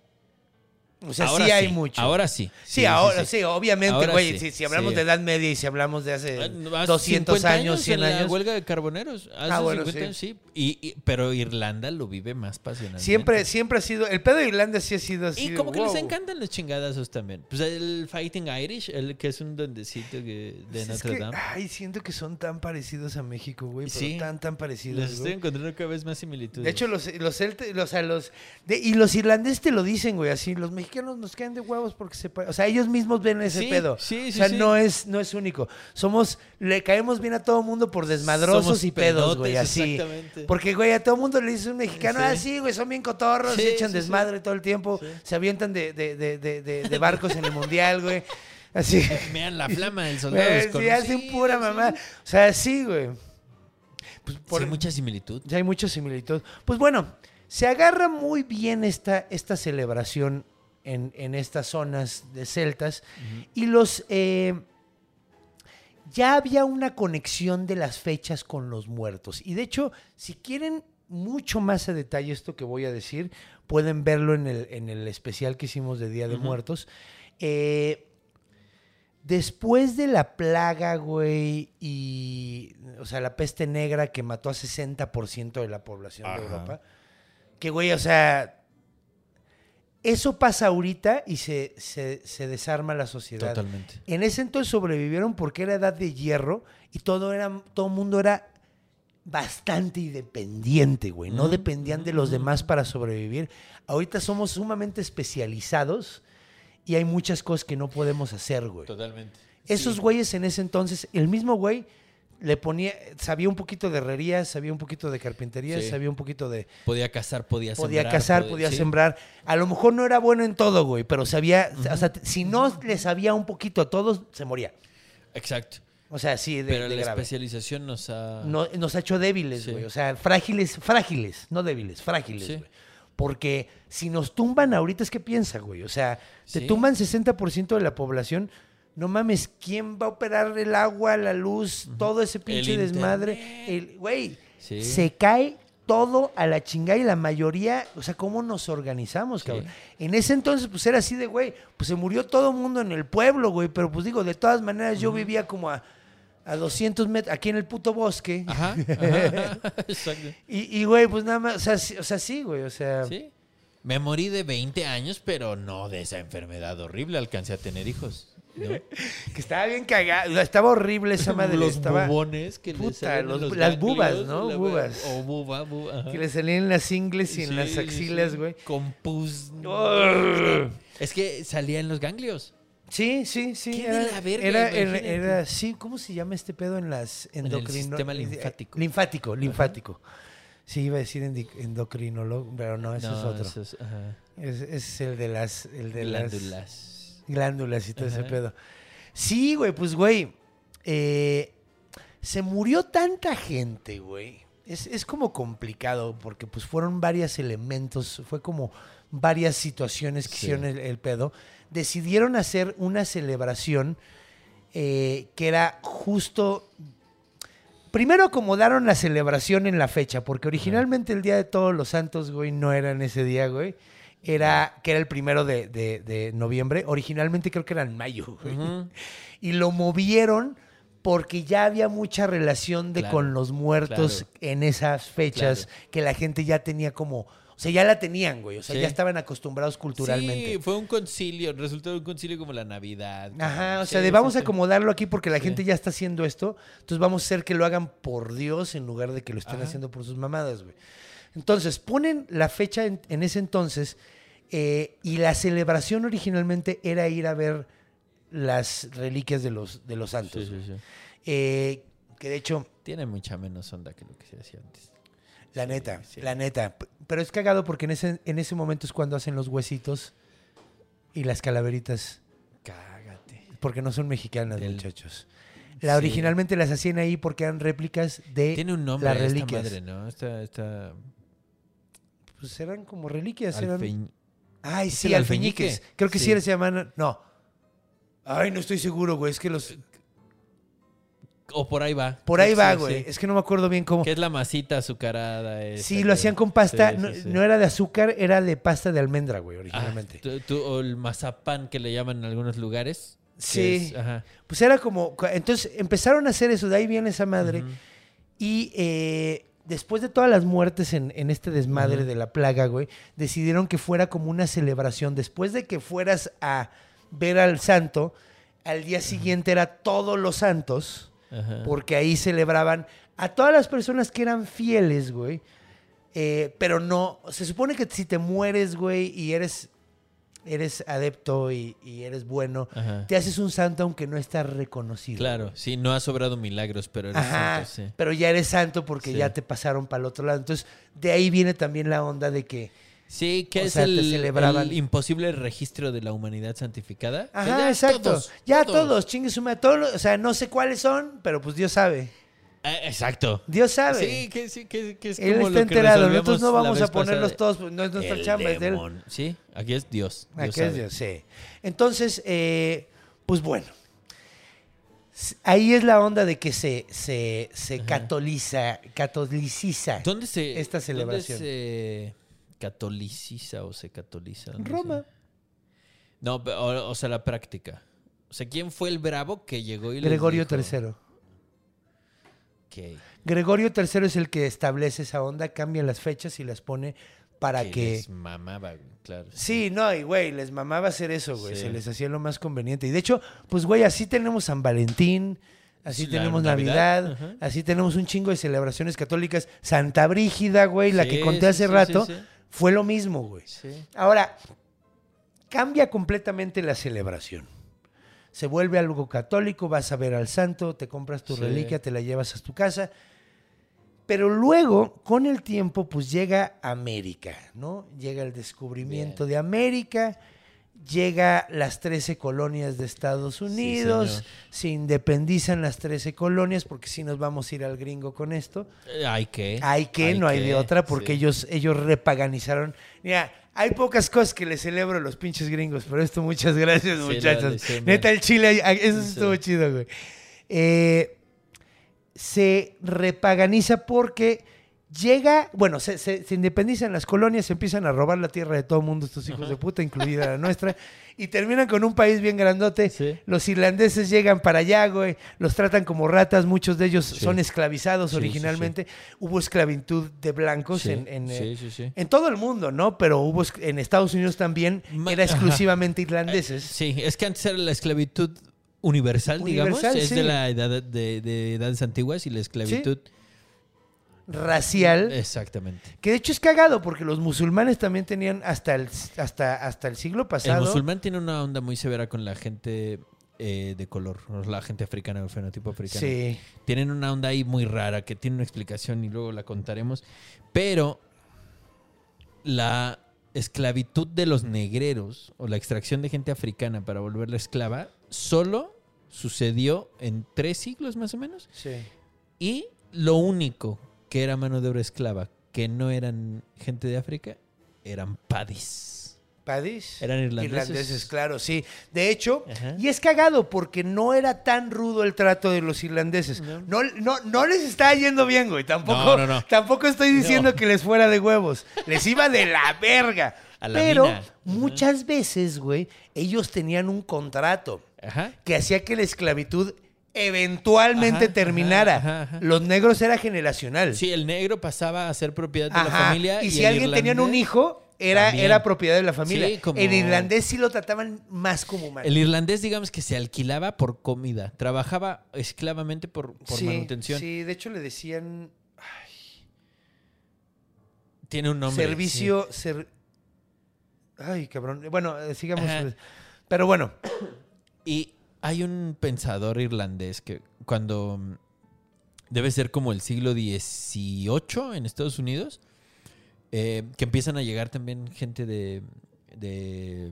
O sea, Ahora sí hay mucho. Ahora sí. Sí, ahora sí, obviamente, Ahora güey. sí, Si, si hablamos sí. de Edad Media y si hablamos de hace Hace doscientos cincuenta años, cien en años. la huelga de carboneros. Hace Ah, bueno, cincuenta sí. años, sí. Y, y- pero Irlanda lo vive más pasionalmente. Siempre, siempre ha sido. El pedo de Irlanda sí ha sido así. Y de, como que wow. les encantan los chingadazos también. Pues el Fighting Irish, el que es un duendecito que- de Es Notre que, Dame. ay, siento que son tan parecidos a México, güey. Pero Sí. tan, tan Les parecidos. estoy güey. encontrando cada vez más similitudes. De hecho, los, los, celte- los, o sea, los de- y los irlandeses te lo dicen, güey, así, los mexicanos nos caen de huevos porque se pa- o sea, ellos mismos ven ese Sí, pedo. sí, sí, o sea, sí. no es no es único. Somos le caemos bien a todo mundo por desmadrosos Somos y pedos, pedotes, güey, así. exactamente. Porque güey, a todo mundo le dice un mexicano, Sí. ah, sí, güey, son bien cotorros, Sí, se echan sí, desmadre todo el tiempo, Sí. se avientan de, de, de, de, de- de barcos en el mundial, güey. Así. Vean la flama del soldado Güey, sí, desconocido, hacen pura sí. mamá. O sea, sí, güey. Pues Sí, por- hay mucha similitud. ya hay mucha similitud. Pues bueno, se agarra muy bien esta, esta celebración en, en estas zonas de celtas y los... eh, ya había una conexión de las fechas con los muertos. Y de hecho, si quieren mucho más a detalle esto que voy a decir, pueden verlo en el, en el especial que hicimos de Día de Ujú. Muertos. Eh, después de la plaga, güey, y... O sea, la peste negra que mató a sesenta por ciento de la población Ajá. de Europa. Que, güey, o sea... Eso pasa ahorita y se, se, se desarma la sociedad. Totalmente. En ese entonces sobrevivieron porque era edad de hierro y todo era todo mundo era bastante independiente, güey. No Mm, dependían de los demás para sobrevivir. Ahorita somos sumamente especializados y hay muchas cosas que no podemos hacer, güey. Totalmente. Esos Sí. güeyes en ese entonces, el mismo güey le ponía, sabía un poquito de herrería, sabía un poquito de carpintería, Sí. sabía un poquito de... Podía cazar, podía Podía sembrar. cazar, podía sí. sembrar. A lo mejor no era bueno en todo, güey, pero sabía, o sea, si no le sabía un poquito a todos, se moría. Exacto. O sea, sí, de, Pero de la grave. especialización nos ha... No, nos ha hecho débiles, Sí. güey. O sea, frágiles, frágiles, no débiles, frágiles, Sí. güey. Porque si nos tumban ahorita, es que piensa, güey. O sea, te Sí. tumban sesenta por ciento de la población. No mames, ¿quién va a operar el agua, la luz, todo ese pinche El desmadre? internet. El- Güey, Sí. se cae todo a la chingada y la mayoría, o sea, ¿cómo nos organizamos, Sí. cabrón? En ese entonces, pues era así de, güey, pues se murió todo el mundo en el pueblo, güey, pero pues digo, de todas maneras yo vivía como a, a doscientos metros, aquí en el puto bosque. Ajá, ajá. Exacto. Y, y, güey, pues nada más, o sea, sí, o sea, sí, güey, o sea... Sí. Me morí de veinte años, pero no de esa enfermedad horrible. Alcancé a tener hijos. ¿no? Que estaba bien cagado, estaba horrible esa madre. Los estaba, bubones que Puta, le salen en los- los las bubas, ganglios, ¿no? la- Bubas. O buba, buba. Ajá. que le salían en las ingles y en Sí, las sí, axilas, sí. güey. Con pus. Urgh. Es que salía en los ganglios. Sí, sí, sí. Qué Era, de la verga, era, era, imagínate. era- sí, ¿cómo se llama este pedo en las En el endocrino? sistema linfático. Linfático, linfático. Sí, iba a decir endi- endocrinólogo, pero no, ese No, es otro. eso es, ajá. Es, es el de las, el de las Glándulas. glándulas y todo ese Ajá. pedo. Sí, güey, pues, güey, eh, se murió tanta gente, güey. Es, es como complicado porque pues fueron varios elementos, fue como varias situaciones que Sí. hicieron el, el pedo. Decidieron hacer una celebración eh, que era justo... Primero acomodaron la celebración en la fecha, porque originalmente el Día de Todos los Santos, güey, no era en ese día, güey. Era, que era el primero de, de- de noviembre. Originalmente creo que era en mayo, güey. Ujú. Y lo movieron porque ya había mucha relación de Claro, con los muertos claro. en esas fechas, Claro. que la gente ya tenía como... O sea, ya la tenían, güey. O sea, Sí. ya estaban acostumbrados culturalmente. Sí, fue un concilio, resultó de un concilio como la Navidad. Ajá, o Sí, sea, de sí, vamos a sí. acomodarlo aquí porque la Sí. gente ya está haciendo esto, entonces vamos a hacer que lo hagan por Dios en lugar de que lo estén Ajá. haciendo por sus mamadas, güey. Entonces, ponen la fecha en, en ese entonces eh, y la celebración originalmente era ir a ver las reliquias de los, de los santos. Sí, sí, güey. sí. Eh, que de hecho, Tiene mucha menos onda que lo que se hacía antes. la Sí, neta, sí. la neta. P- Pero es cagado porque en ese, en ese momento es cuando hacen los huesitos y las calaveritas. Cágate. Porque no son mexicanas, Del- muchachos. La Sí. originalmente las hacían ahí porque eran réplicas de Tiene un nombre las esta reliquias. madre, ¿no? Esta, esta Pues eran como reliquias. Eran... alfeñ- Ay, ¿Es sí, el alfeñiques. alfeñique? Creo que sí, Sí. se llaman. No. Ay, no estoy seguro, güey. Es que los. O por ahí va. Por ahí Sí, va, sí, güey. sí. Es que no me acuerdo bien cómo. Que es la masita azucarada. esa Sí, que- lo hacían con pasta. Sí, no, sí, sí. no era de azúcar, era de pasta de almendra, güey, Ah, originalmente. tú- tú- o el mazapán que le llaman en algunos lugares. que Sí. es- ajá. Pues era como. Entonces empezaron a hacer eso. De ahí viene esa madre. Ujú. Y eh, después de todas las muertes en, en este desmadre Ujú. de la plaga, güey, decidieron que fuera como una celebración. Después de que fueras a ver al santo, al día siguiente era todos los santos, Ajá. porque ahí celebraban a todas las personas que eran fieles, güey. Eh, pero no, se supone que si te mueres, güey, y eres, eres adepto y, y eres bueno, Ajá. te haces un santo aunque no estás reconocido. Claro, güey. sí, no ha sobrado milagros, pero eres Ajá, santo, sí. pero ya eres santo porque Sí. ya te pasaron para el otro lado. Entonces, de ahí viene también la onda de que... Sí, que O es sea, te el, celebraban. el imposible registro de la humanidad santificada. Que Ajá, ya exacto. todos, ya todos, chingue su madre. Todos, o sea, no sé cuáles son, pero pues Dios sabe. Ah, exacto. Dios sabe. Sí, que, sí, que, que es Él como está lo que enterado. resolvíamos Nosotros no la vamos vez a ponerlos pasada. todos, pues, no es nuestra El chamba, es de él. demon- Sí, aquí es Dios. Dios Aquí es sabe. Dios, sí. Entonces, eh, pues bueno. S- Ahí es la onda de que se, se, se Ajá. catoliza, catoliciza. ¿Dónde se, esta celebración? ¿Dónde se catoliciza o se catoliza? En No Roma. sé. No, pe- o, o sea, la práctica. O sea, ¿quién fue el bravo que llegó y les Gregorio dijo? tercero. Ok. Gregorio tercero es el que establece esa onda, cambia las fechas y las pone para que... les mamaba, güey, claro. Sí, no, y güey, les mamaba hacer eso, güey. Sí. Se les hacía lo más conveniente. Y de hecho, pues güey, así tenemos San Valentín, así Sí, la tenemos Navidad, Navidad, ajá. así tenemos un chingo de celebraciones católicas. Santa Brígida, güey, la Sí, que conté sí, hace sí, rato, sí, sí. fue lo mismo, güey. Sí. Ahora, cambia completamente la celebración. Se vuelve algo católico, vas a ver al santo, te compras tu Sí. reliquia, te la llevas a tu casa. Pero luego, con el tiempo, pues llega América, ¿no? Llega el descubrimiento Bien. de América, llega las trece colonias de Estados Unidos, señor. se independizan las trece colonias, porque si nos vamos a ir al gringo con esto. Eh, Hay que. Hay que, no hay que, de otra, porque sí. ellos, ellos repaganizaron. Mira, hay pocas cosas que les celebro a los pinches gringos, pero esto muchas gracias, Sí, lo muchachos. decían Neta, bien. el chile, ay, eso Sí. estuvo chido, güey. Eh, se repaganiza porque llega, bueno, se, se, se independizan las colonias, se empiezan a robar la tierra de todo el mundo, estos hijos de puta, incluida la nuestra, y terminan con un país bien grandote. Sí. Los irlandeses llegan para allá, güey, los tratan como ratas, muchos de ellos Sí. son esclavizados Sí, sí, originalmente. Hubo esclavitud de blancos Sí, en, en, eh, sí, sí, sí. en todo el mundo, ¿no? Pero hubo esc- en Estados Unidos también, Ma- era ajá. exclusivamente irlandeses. Sí, es que antes era la esclavitud universal, Universal, digamos. Es sí. de la edad de, de edades antiguas y la esclavitud racial. Exactamente. Que de hecho es cagado porque los musulmanes también tenían hasta el, hasta, hasta el siglo pasado. El musulmán tiene una onda muy severa con la gente eh, de color, la gente africana, el fenotipo africano. Sí. Tienen una onda ahí muy rara que tiene una explicación y luego la contaremos. Pero la esclavitud de los negreros o la extracción de gente africana para volverla esclava solo sucedió en tres siglos más o menos. Sí. Y lo único que era mano de obra esclava, que no eran gente de África, eran padis. ¿Padis? Eran irlandeses. Irlandeses, claro, sí. De hecho, Ajá. y es cagado porque no era tan rudo el trato de los irlandeses. No. No, no, no les está yendo bien, güey. Tampoco, No, no, no. tampoco estoy diciendo No. que les fuera de huevos. Les iba de la verga. A la Pero mina. Ajá. muchas veces, güey, ellos tenían un contrato Ajá. que hacía que la esclavitud eventualmente Ajá, terminara. ajá, ajá, ajá. Los negros era generacional. Sí, el negro pasaba a ser propiedad de Ajá. la familia. Y, Y, si el alguien tenía un irlandés- hijo, era, también. era propiedad de la familia. Sí, como- El irlandés sí lo trataban más como humano. El irlandés, digamos que se alquilaba por comida. Trabajaba esclavamente por, por sí, manutención. Sí, de hecho le decían ay, Tiene un nombre. servicio. ser- Ay, cabrón. Bueno, eh, sigamos. Ajá. pues. Pero bueno, Y hay un pensador irlandés que cuando mm, debe ser como el siglo dieciocho en Estados Unidos, eh, que empiezan a llegar también gente de, de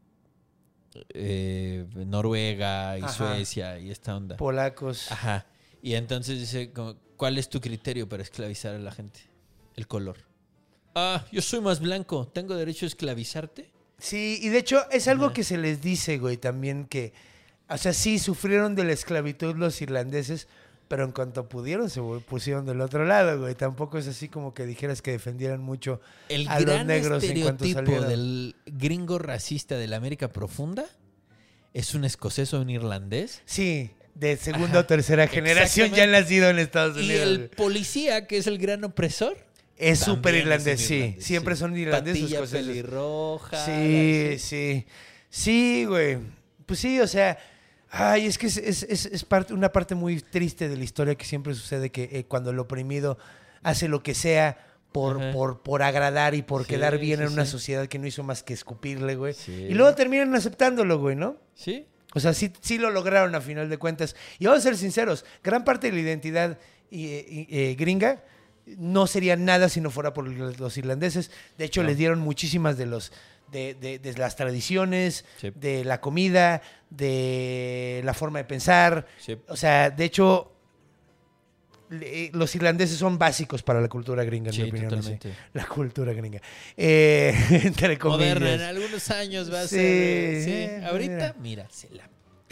eh, Noruega y Ajá. Suecia y esta onda. polacos. Ajá. Y entonces dice, como, ¿cuál es tu criterio para esclavizar a la gente? El color. Ah, yo soy más blanco, ¿tengo derecho a esclavizarte? Sí, y de hecho es algo Ajá. que se les dice, güey, también que, o sea, sí sufrieron de la esclavitud los irlandeses, pero en cuanto pudieron se pusieron del otro lado, güey. Tampoco es así como que dijeras que defendieran mucho El a los gran negros en cuanto estereotipo salieron. del gringo racista de la América profunda es un escocés o un irlandés. Sí, de segunda Ajá, o tercera generación ya exactamente. nacido en Estados Y Unidos. el güey. policía, que es el gran opresor, Es también súper es irlandés, un sí. irlandés, Siempre sí. son irlandeses. Patilla escoceses. pelirroja. Sí, sí. Sí, güey. Pues sí, o sea, ay, es que es, es, es, es parte, una parte muy triste de la historia que siempre sucede que eh, cuando el oprimido hace lo que sea por, Ajá. por, por agradar y por Sí, quedar bien sí, en una sí. sociedad que no hizo más que escupirle, güey. Sí. Y luego terminan aceptándolo, güey, ¿no? Sí. O sea, sí, sí lo lograron a final de cuentas. Y vamos a ser sinceros, gran parte de la identidad y, y, eh, gringa no sería nada si no fuera por los irlandeses. De hecho, No. les dieron muchísimas de los de, de- de las tradiciones, Sí. de la comida, de la forma de pensar. Sí. O sea, de hecho, le- los irlandeses son básicos para la cultura gringa, en Sí, mi opinión. totalmente. así. La cultura gringa. Eh, entre comillas. Moderna, en algunos años va a Sí, ser. Sí. eh, Ahorita, mira, se la.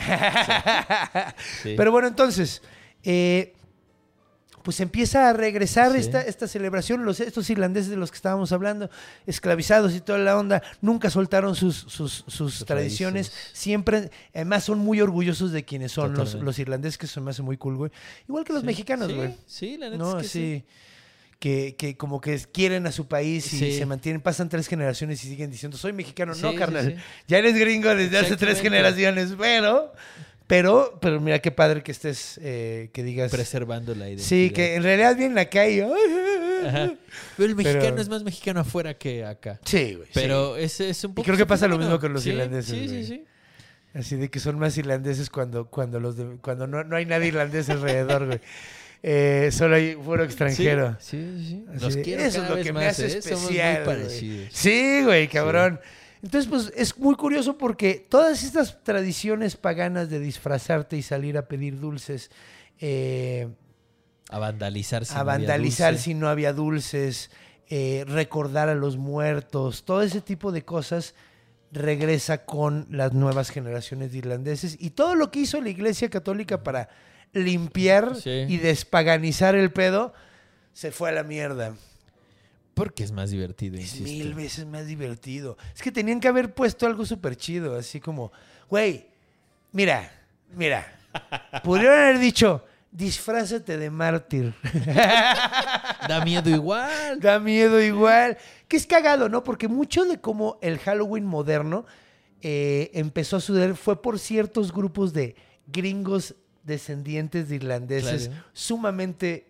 Sí. Pero bueno, entonces, eh, pues empieza a regresar Sí. esta, esta celebración. Los, estos irlandeses de los que estábamos hablando, esclavizados y toda la onda, nunca soltaron sus, sus, sus Sus tradiciones. raíces. Siempre, además, son muy orgullosos de quienes son los, Totalmente. los irlandeses, que eso me hace muy cool, güey. Igual que los Sí. mexicanos, Sí, güey. Sí, la neta No, es que sí. sí. Que, que como que quieren a su país y Sí. se mantienen, pasan tres generaciones y siguen diciendo, soy mexicano. Sí, no, sí, carnal. sí. Ya eres gringo desde hace tres Exactamente. generaciones, pero, pero, pero mira qué padre que estés, eh, que digas. Preservando la identidad. Sí, que en realidad vienen acá y... Ajá. Pero el mexicano Pero- es más mexicano afuera que acá. Sí, güey. Pero sí. es, es un poco. creo que pasa lo bueno. mismo con los Sí, irlandeses, Sí, güey. sí, sí. Así de que son más irlandeses cuando, cuando, los de- cuando no, no hay nadie irlandés alrededor, güey. Eh, solo hay puro extranjero. Sí, sí, sí. Así Los de, quiero eso cada es lo vez que más, me hace ¿eh? Somos especial. muy güey. parecidos. Sí, güey, cabrón. Entonces, pues es muy curioso porque todas estas tradiciones paganas de disfrazarte y salir a pedir dulces, eh, A vandalizar si a no había vandalizar dulce. si no había dulces, eh, recordar a los muertos, todo ese tipo de cosas regresa con las nuevas generaciones de irlandeses y todo lo que hizo la Iglesia Católica para limpiar Sí. y despaganizar el pedo se fue a la mierda. Porque es más divertido, Es insisto. mil veces más divertido. Es que tenían que haber puesto algo súper chido, así como, güey, mira, mira, pudieron haber dicho, disfrázate de mártir. Da miedo igual. Da miedo igual. Que es cagado, ¿no? Porque mucho de cómo el Halloween moderno eh, empezó a suceder fue por ciertos grupos de gringos descendientes de irlandeses Claro. sumamente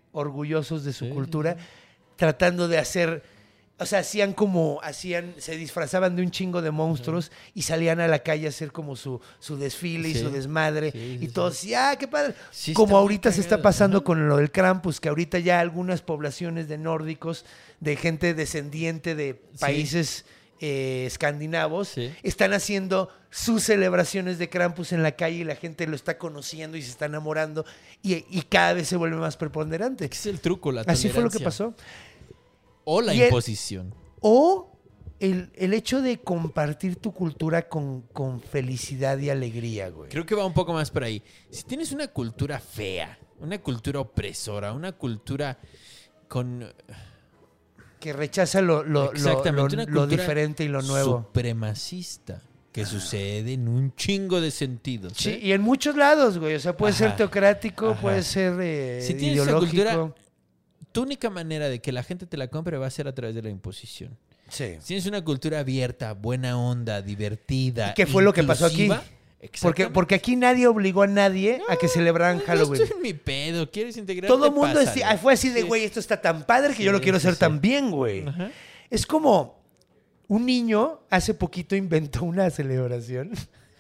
orgullosos de su Sí, cultura, sí, sí. tratando de hacer, o sea, hacían como, hacían, se disfrazaban de un chingo de monstruos y salían a la calle a hacer como su, su desfile y Sí. su desmadre. Sí, sí, y sí. todos, sí, ah, qué padre. Sí, como está muy ahorita se está cagado. pasando Ajá. con lo del Krampus, que ahorita ya algunas poblaciones de nórdicos, de gente descendiente de Sí. países eh, escandinavos, Sí. están haciendo sus celebraciones de Krampus en la calle y la gente lo está conociendo y se está enamorando y, y cada vez se vuelve más preponderante. Es el truco, la Así fue lo que tolerancia. pasó. O la Y el- imposición. O el, el hecho de compartir tu cultura con, con felicidad y alegría, güey. Creo que va un poco más por ahí. Si tienes una cultura fea, una cultura opresora, una cultura con... Que rechaza lo, lo, lo, Exactamente, lo- una lo cultura diferente y lo nuevo. supremacista, que sucede en un chingo de sentidos. Sí, ¿eh? y en muchos lados, güey. O sea, puede Ajá. ser teocrático, Ajá. puede ser eh, Si tienes esa ideológico. cultura, tu única manera de que la gente te la compre va a ser a través de la imposición. Sí. Si tienes una cultura abierta, buena onda, divertida, ¿Y qué fue lo que pasó aquí? inclusiva, Porque, exactamente. porque aquí nadie obligó a nadie a que celebraran No Halloween. estoy en mi pedo, ¿quieres integrar? Todo el mundo es- ah, fue así de, Sí. güey, esto está tan padre que Sí, yo lo quiero sí, hacer sí. también, güey. Ajá. Es como un niño hace poquito inventó una celebración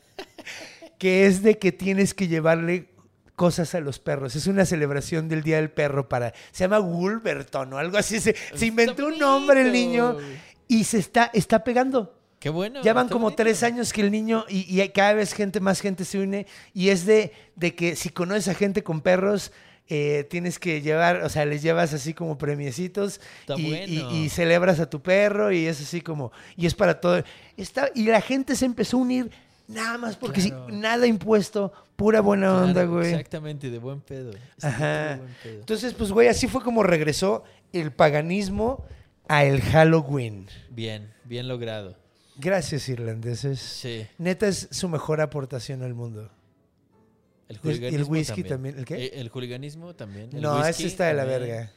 que es de que tienes que llevarle cosas a los perros. Es una celebración del Día del Perro para... Se llama Wolverton o algo así. Se, se inventó un bonito. nombre el niño y se está, está pegando. Qué bueno. Ya van está como bonito. tres años que el niño y, y hay cada vez gente, más gente se une y es de, de que si conoces a gente con perros, eh, tienes que llevar, o sea, les llevas así como premiecitos Está y, bueno. y- y celebras a tu perro y es así como, y es para todo. Está, y la gente se empezó a unir nada más porque Claro. sí, nada impuesto, pura buena Claro, onda, güey. Exactamente, de buen pedo. Es Ajá. de buen pedo. Entonces, pues, güey, así fue como regresó el paganismo a el Halloween. Bien, bien logrado. Gracias, irlandeses. Sí. Neta es su mejor aportación al mundo. El Y el hooliganismo whisky también. ¿El qué? Eh, El hooliganismo también. El No, whisky ese está de la también. verga.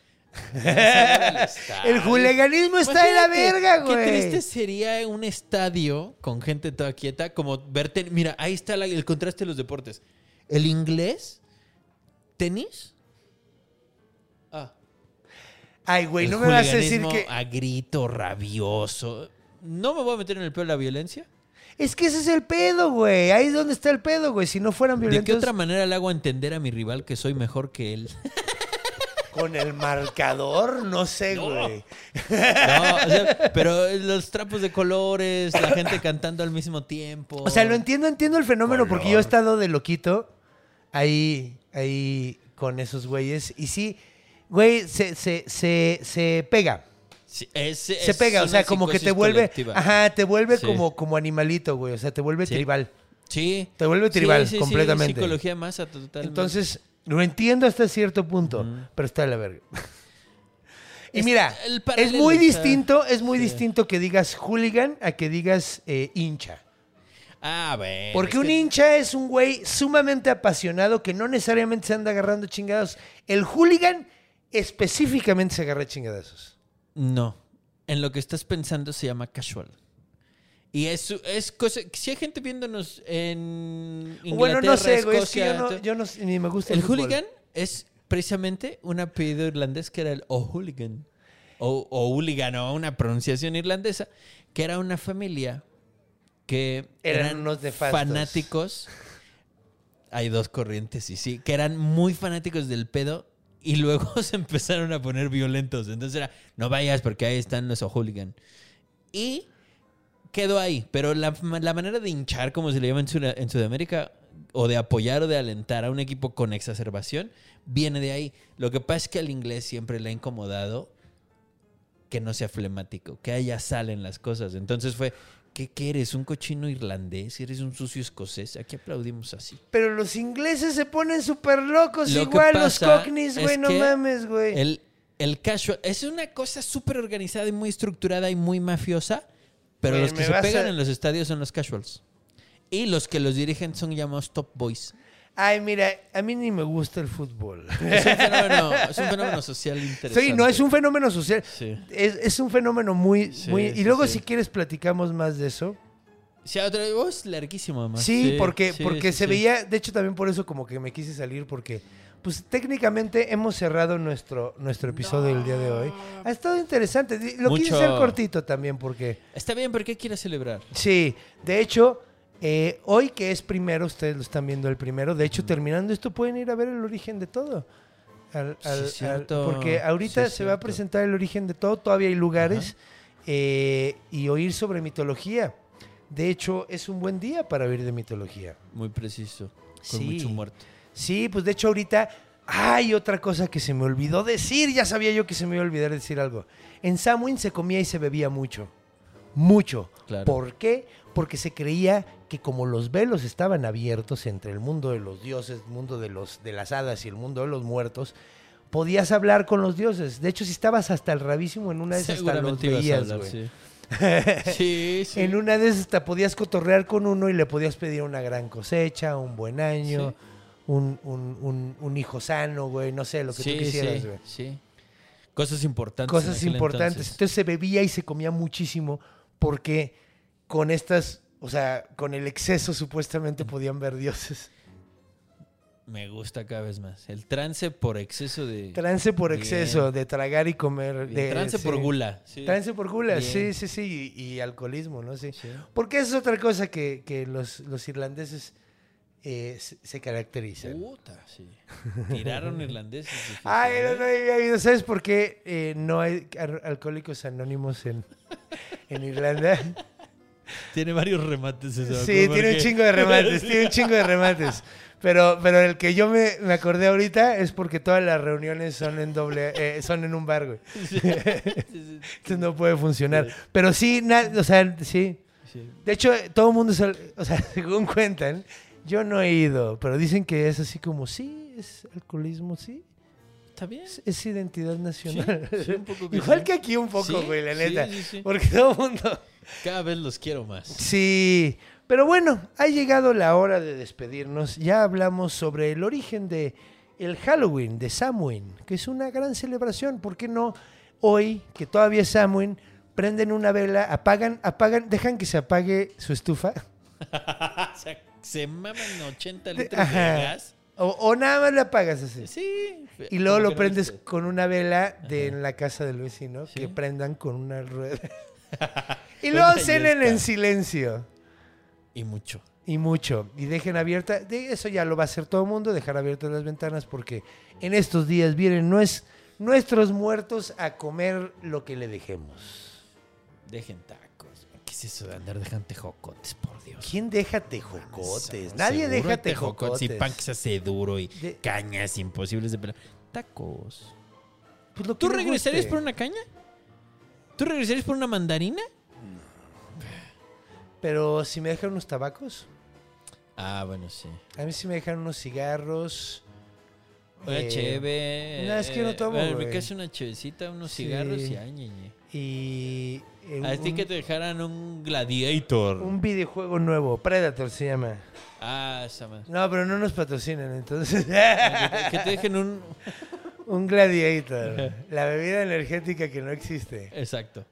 Ese El hooliganismo está de la Imagínate, verga, güey. Qué triste sería un estadio con gente toda quieta, como verte. Mira, ahí está la- el contraste de los deportes. El inglés, tenis. Ah, Ay, güey, el no me vas a decir hooliganismo que... a grito rabioso. No me voy a meter en el pedo de la violencia. Es que ese es el pedo, güey. Ahí es donde está el pedo, güey. Si no fueran ¿De violentos... qué otra manera le hago entender a mi rival que soy mejor que él? Con el marcador, no sé, No. güey. No, o sea, pero los trapos de colores, la gente cantando al mismo tiempo. O sea, lo entiendo, entiendo el fenómeno porque yo he estado de loquito ahí, ahí con esos güeyes. Y sí, güey, se, se, se, se pega. Sí, es- Se es pega, o sea, una como que te psicosis vuelve... colectiva. Ajá, te vuelve Sí. como, como animalito, güey. O sea, te vuelve Sí. tribal. Sí. Te vuelve tribal, Sí, sí, sí, completamente. psicología masa totalmente. Entonces, lo entiendo hasta cierto punto, Ujú. pero está de la verga. Y Es- mira, el es paralelo muy está- distinto, es muy Sí. distinto que digas hooligan a que digas eh, hincha. Ah, bueno. Porque es un que- hincha es un güey sumamente apasionado que no necesariamente se anda agarrando chingados. El hooligan específicamente se agarra chingadazos. No. En lo que estás pensando se llama casual. Y es, es cosa... Si hay gente viéndonos en Inglaterra, Bueno, no sé, güey, es que Escocia, yo no, to- yo no sé, ni me gusta el, El fútbol. hooligan es precisamente un apellido irlandés que era el O'Hooligan. O, o hooligan, o una pronunciación irlandesa, que era una familia que Eran eran, unos nefastos. fanáticos. Hay dos corrientes, y sí, que eran muy fanáticos del pedo y luego se empezaron a poner violentos. Entonces era, no vayas porque ahí están los O'Hooligan. Y quedó ahí. Pero la, la manera de hinchar, como se le llama en, Sud- en Sudamérica, o de apoyar o de alentar a un equipo con exacerbación, viene de ahí. Lo que pasa es que al inglés siempre le ha incomodado que no sea flemático, que haya sal en las cosas. Entonces fue, ¿qué, qué eres? ¿Un cochino irlandés? ¿Eres un sucio escocés? Aquí aplaudimos así. Pero los ingleses se ponen súper locos Lo que igual, los pasa cockneys, es güey, no que mames, güey. El, el casual es una cosa súper organizada y muy estructurada y muy mafiosa, pero Güey, los que me se vas pegan a- en los estadios son los casuals. Y los que los dirigen son llamados top boys. Ay, mira, a mí ni me gusta el fútbol. Es un fenómeno, es un fenómeno social interesante. Sí, no, es un fenómeno social. Sí. Es, es un fenómeno muy, Sí, muy... Y sí, luego sí. si quieres platicamos más de eso. Sí, otra vez, larguísimo además. Sí, porque, sí, porque sí, se sí. veía... De hecho, también por eso como que me quise salir porque... pues técnicamente hemos cerrado nuestro, nuestro episodio del día de hoy. Ha estado interesante. Lo Mucho... quise hacer cortito también porque... Está bien, ¿pero qué quieres celebrar? Sí, de hecho, eh, hoy que es primero, ustedes lo están viendo el primero, de hecho, terminando esto pueden ir a ver el origen de todo. Al, al, Sí, es cierto. al, porque ahorita Sí, se va a cierto. presentar el origen de todo, todavía hay lugares eh, y oír sobre mitología. De hecho, es un buen día para oír de mitología. Muy preciso. Con Sí. mucho muerto. Sí, pues de hecho ahorita hay otra cosa que se me olvidó decir. Ya sabía yo que se me iba a olvidar decir algo. En Samhain se comía y se bebía mucho. Mucho. Claro. ¿Por qué? Porque se creía que como los velos estaban abiertos entre el mundo de los dioses, el mundo de, los, de las hadas y el mundo de los muertos, podías hablar con los dioses. De hecho, si estabas hasta el rabísimo, en una de esas hasta los Seguramente ibas a veías, hablar, güey. sí. Sí, sí. En una de esas hasta podías cotorrear con uno y le podías pedir una gran cosecha, un buen año, Sí. un, un, un, un hijo sano, güey, no sé, lo que sí, tú quisieras, sí, güey. sí. Cosas importantes. Cosas en aquel importantes. entonces. Entonces se bebía y se comía muchísimo porque con estas, o sea, con el exceso supuestamente podían ver dioses. Me gusta cada vez más. El trance por exceso de... Trance por Bien. exceso, de tragar y comer. Bien. De, Trance sí. por gula. Sí. Trance por gula, Bien. sí, sí, sí, y, y alcoholismo, ¿no? Sí. Sí. Porque esa es otra cosa que, que los, los irlandeses eh, se, se caracterizan. Puta, sí. Tiraron irlandeses. difícil, Ay, no, ¿eh? no había oído. ¿Sabes por qué eh, no hay ar- alcohólicos anónimos en, en Irlanda? Tiene varios remates eso. Sí, como tiene un porque- chingo de remates, tiene un chingo de remates. Pero, pero el que yo me, me acordé ahorita es porque todas las reuniones son en doble, eh, son en un bar, güey. Sí, sí, sí. Entonces no puede funcionar. Sí. Pero sí, na- o sea, sí. Sí. De hecho, todo el mundo, sal- o sea, según cuentan, yo no he ido, pero dicen que es así como, sí, es alcoholismo, sí. ¿Está bien? Es, es identidad nacional. Sí, sí, un poco que Igual sí. que aquí un poco, Sí, güey, la sí, neta. sí, sí. Porque todo el mundo... Cada vez los quiero más. Sí, pero bueno, ha llegado la hora de despedirnos. Ya hablamos sobre el origen de el Halloween, de Samhain, que es una gran celebración. ¿Por qué no hoy, que todavía es Samhain, prenden una vela, apagan, apagan, dejan que se apague su estufa? O sea, se maman ochenta De- litros de ajá. gas. O, o nada más la apagas así. Sí. Y luego como lo que no prendes viste. con una vela de Ajá. en la casa del vecino, Sí. que prendan con una rueda. Y Una luego cenen yesca. en silencio. Y mucho. Y mucho. Y dejen abierta. De eso ya lo va a hacer todo el mundo, dejar abiertas las ventanas, porque en estos días vienen nues- nuestros muertos a comer lo que le dejemos. Dejen tacos. ¿Qué es eso de andar dejando tejocotes, por Dios? ¿Quién deja tejocotes? Seguro Nadie hay deja tejocotes. tejocotes. Y pan que se hace duro y De- cañas imposibles de pelar. Tacos. Pues lo que ¿Tú le regresarías guste. por una caña? ¿Tú regresarías por una mandarina? Pero si me dejan unos tabacos, Ah, bueno, sí. a mí sí me dejan unos cigarros. Una eh, cheve. no, es que no tomo, A ver, güey. me hace una chevecita, unos Sí. cigarros y ay, ñe, ñe. Y eh, A ti un, que te dejaran un gladiator. un videojuego nuevo, Predator se llama. Ah, esa más. No, pero no nos patrocinan, entonces. Que te, que te dejen un... Un Gladiator, la bebida energética que no existe. Exacto.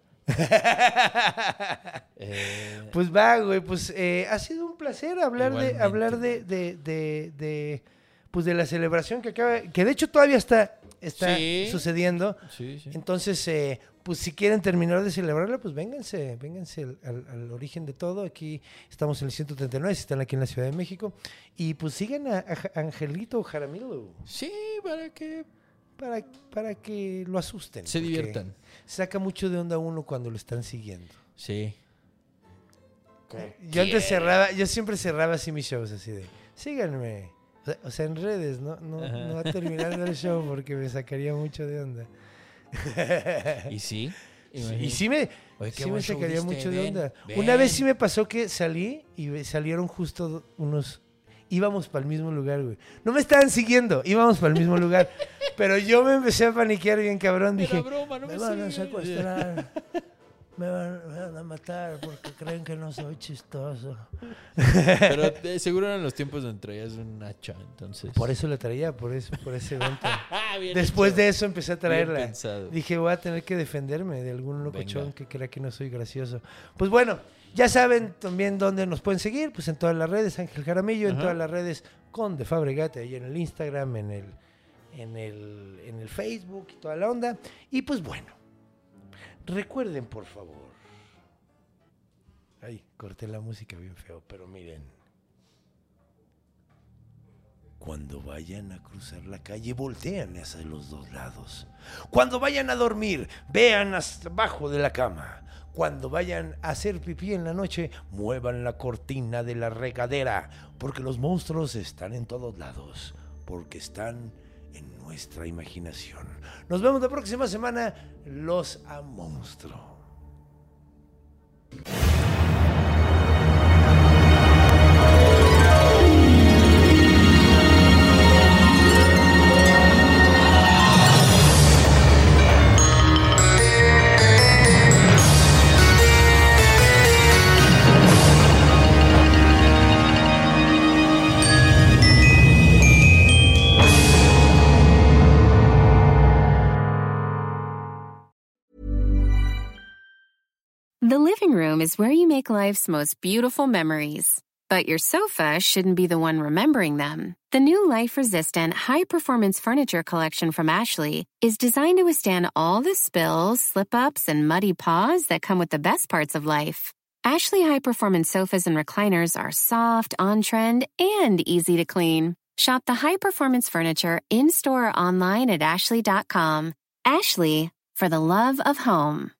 Eh, Pues va, güey, pues eh, ha sido un placer hablar de Igualmente. hablar de, de, de, de, pues de la celebración que acaba, que de hecho todavía está, está Sí. sucediendo. sí, sí. Entonces, eh, pues si quieren terminar de celebrarla, pues vénganse, vénganse al, al- al origen de todo. Aquí estamos en el ciento treinta y nueve, si están aquí en la Ciudad de México. Y pues sigan a, a Angelito Jaramillo Sí, para que para, para que lo asusten. se porque diviertan. Saca mucho de onda uno cuando lo están siguiendo. Sí. Yo antes cerraba, yo siempre cerraba así mis shows, así de, síganme. O sea, o sea, en redes, no, no, Ajá. no va terminando el show porque me sacaría mucho de onda. ¿Y sí? Y sí me, Oye, qué sí me buen show sacaría diste, mucho de ven, onda. ven. Una vez sí me pasó que salí y ve- salieron justo unos... Íbamos para el mismo lugar, güey. No me estaban siguiendo, íbamos para el mismo lugar. Pero yo me empecé a paniquear bien cabrón. Era Dije, broma, no me, me van a sigas". secuestrar. Me van, me van a matar porque creen que no soy chistoso. Pero eh, seguro eran los tiempos donde traías un hacha, entonces. Por eso la traía, por, eso, por ese evento. Ah, bien Después hecho. de eso empecé a Bien traerla. pensado. Dije, voy a tener que defenderme de algún locochón Venga. que crea que no soy gracioso. Pues bueno, ya saben también dónde nos pueden seguir, pues en todas las redes, Ángel Jaramillo, en Ajá. todas las redes, Conde Fabregate, ahí en el Instagram, en el en el, en el Facebook y toda la onda. Y pues bueno, recuerden por favor. Ay, corté la música bien feo, pero miren. Cuando vayan a cruzar la calle, voltean hacia los dos lados. Cuando vayan a dormir, vean hasta abajo de la cama. Cuando vayan a hacer pipí en la noche, muevan la cortina de la regadera, porque los monstruos están en todos lados, porque están en nuestra imaginación. Nos vemos la próxima semana, los a monstruo. The living room is where you make life's most beautiful memories. But your sofa shouldn't be the one remembering them. The new life-resistant, high-performance furniture collection from Ashley is designed to withstand all the spills, slip-ups, and muddy paws that come with the best parts of life. Ashley high-performance sofas and recliners are soft, on-trend, and easy to clean. Shop the high-performance furniture in-store or online at ashley dot com. Ashley, for the love of home.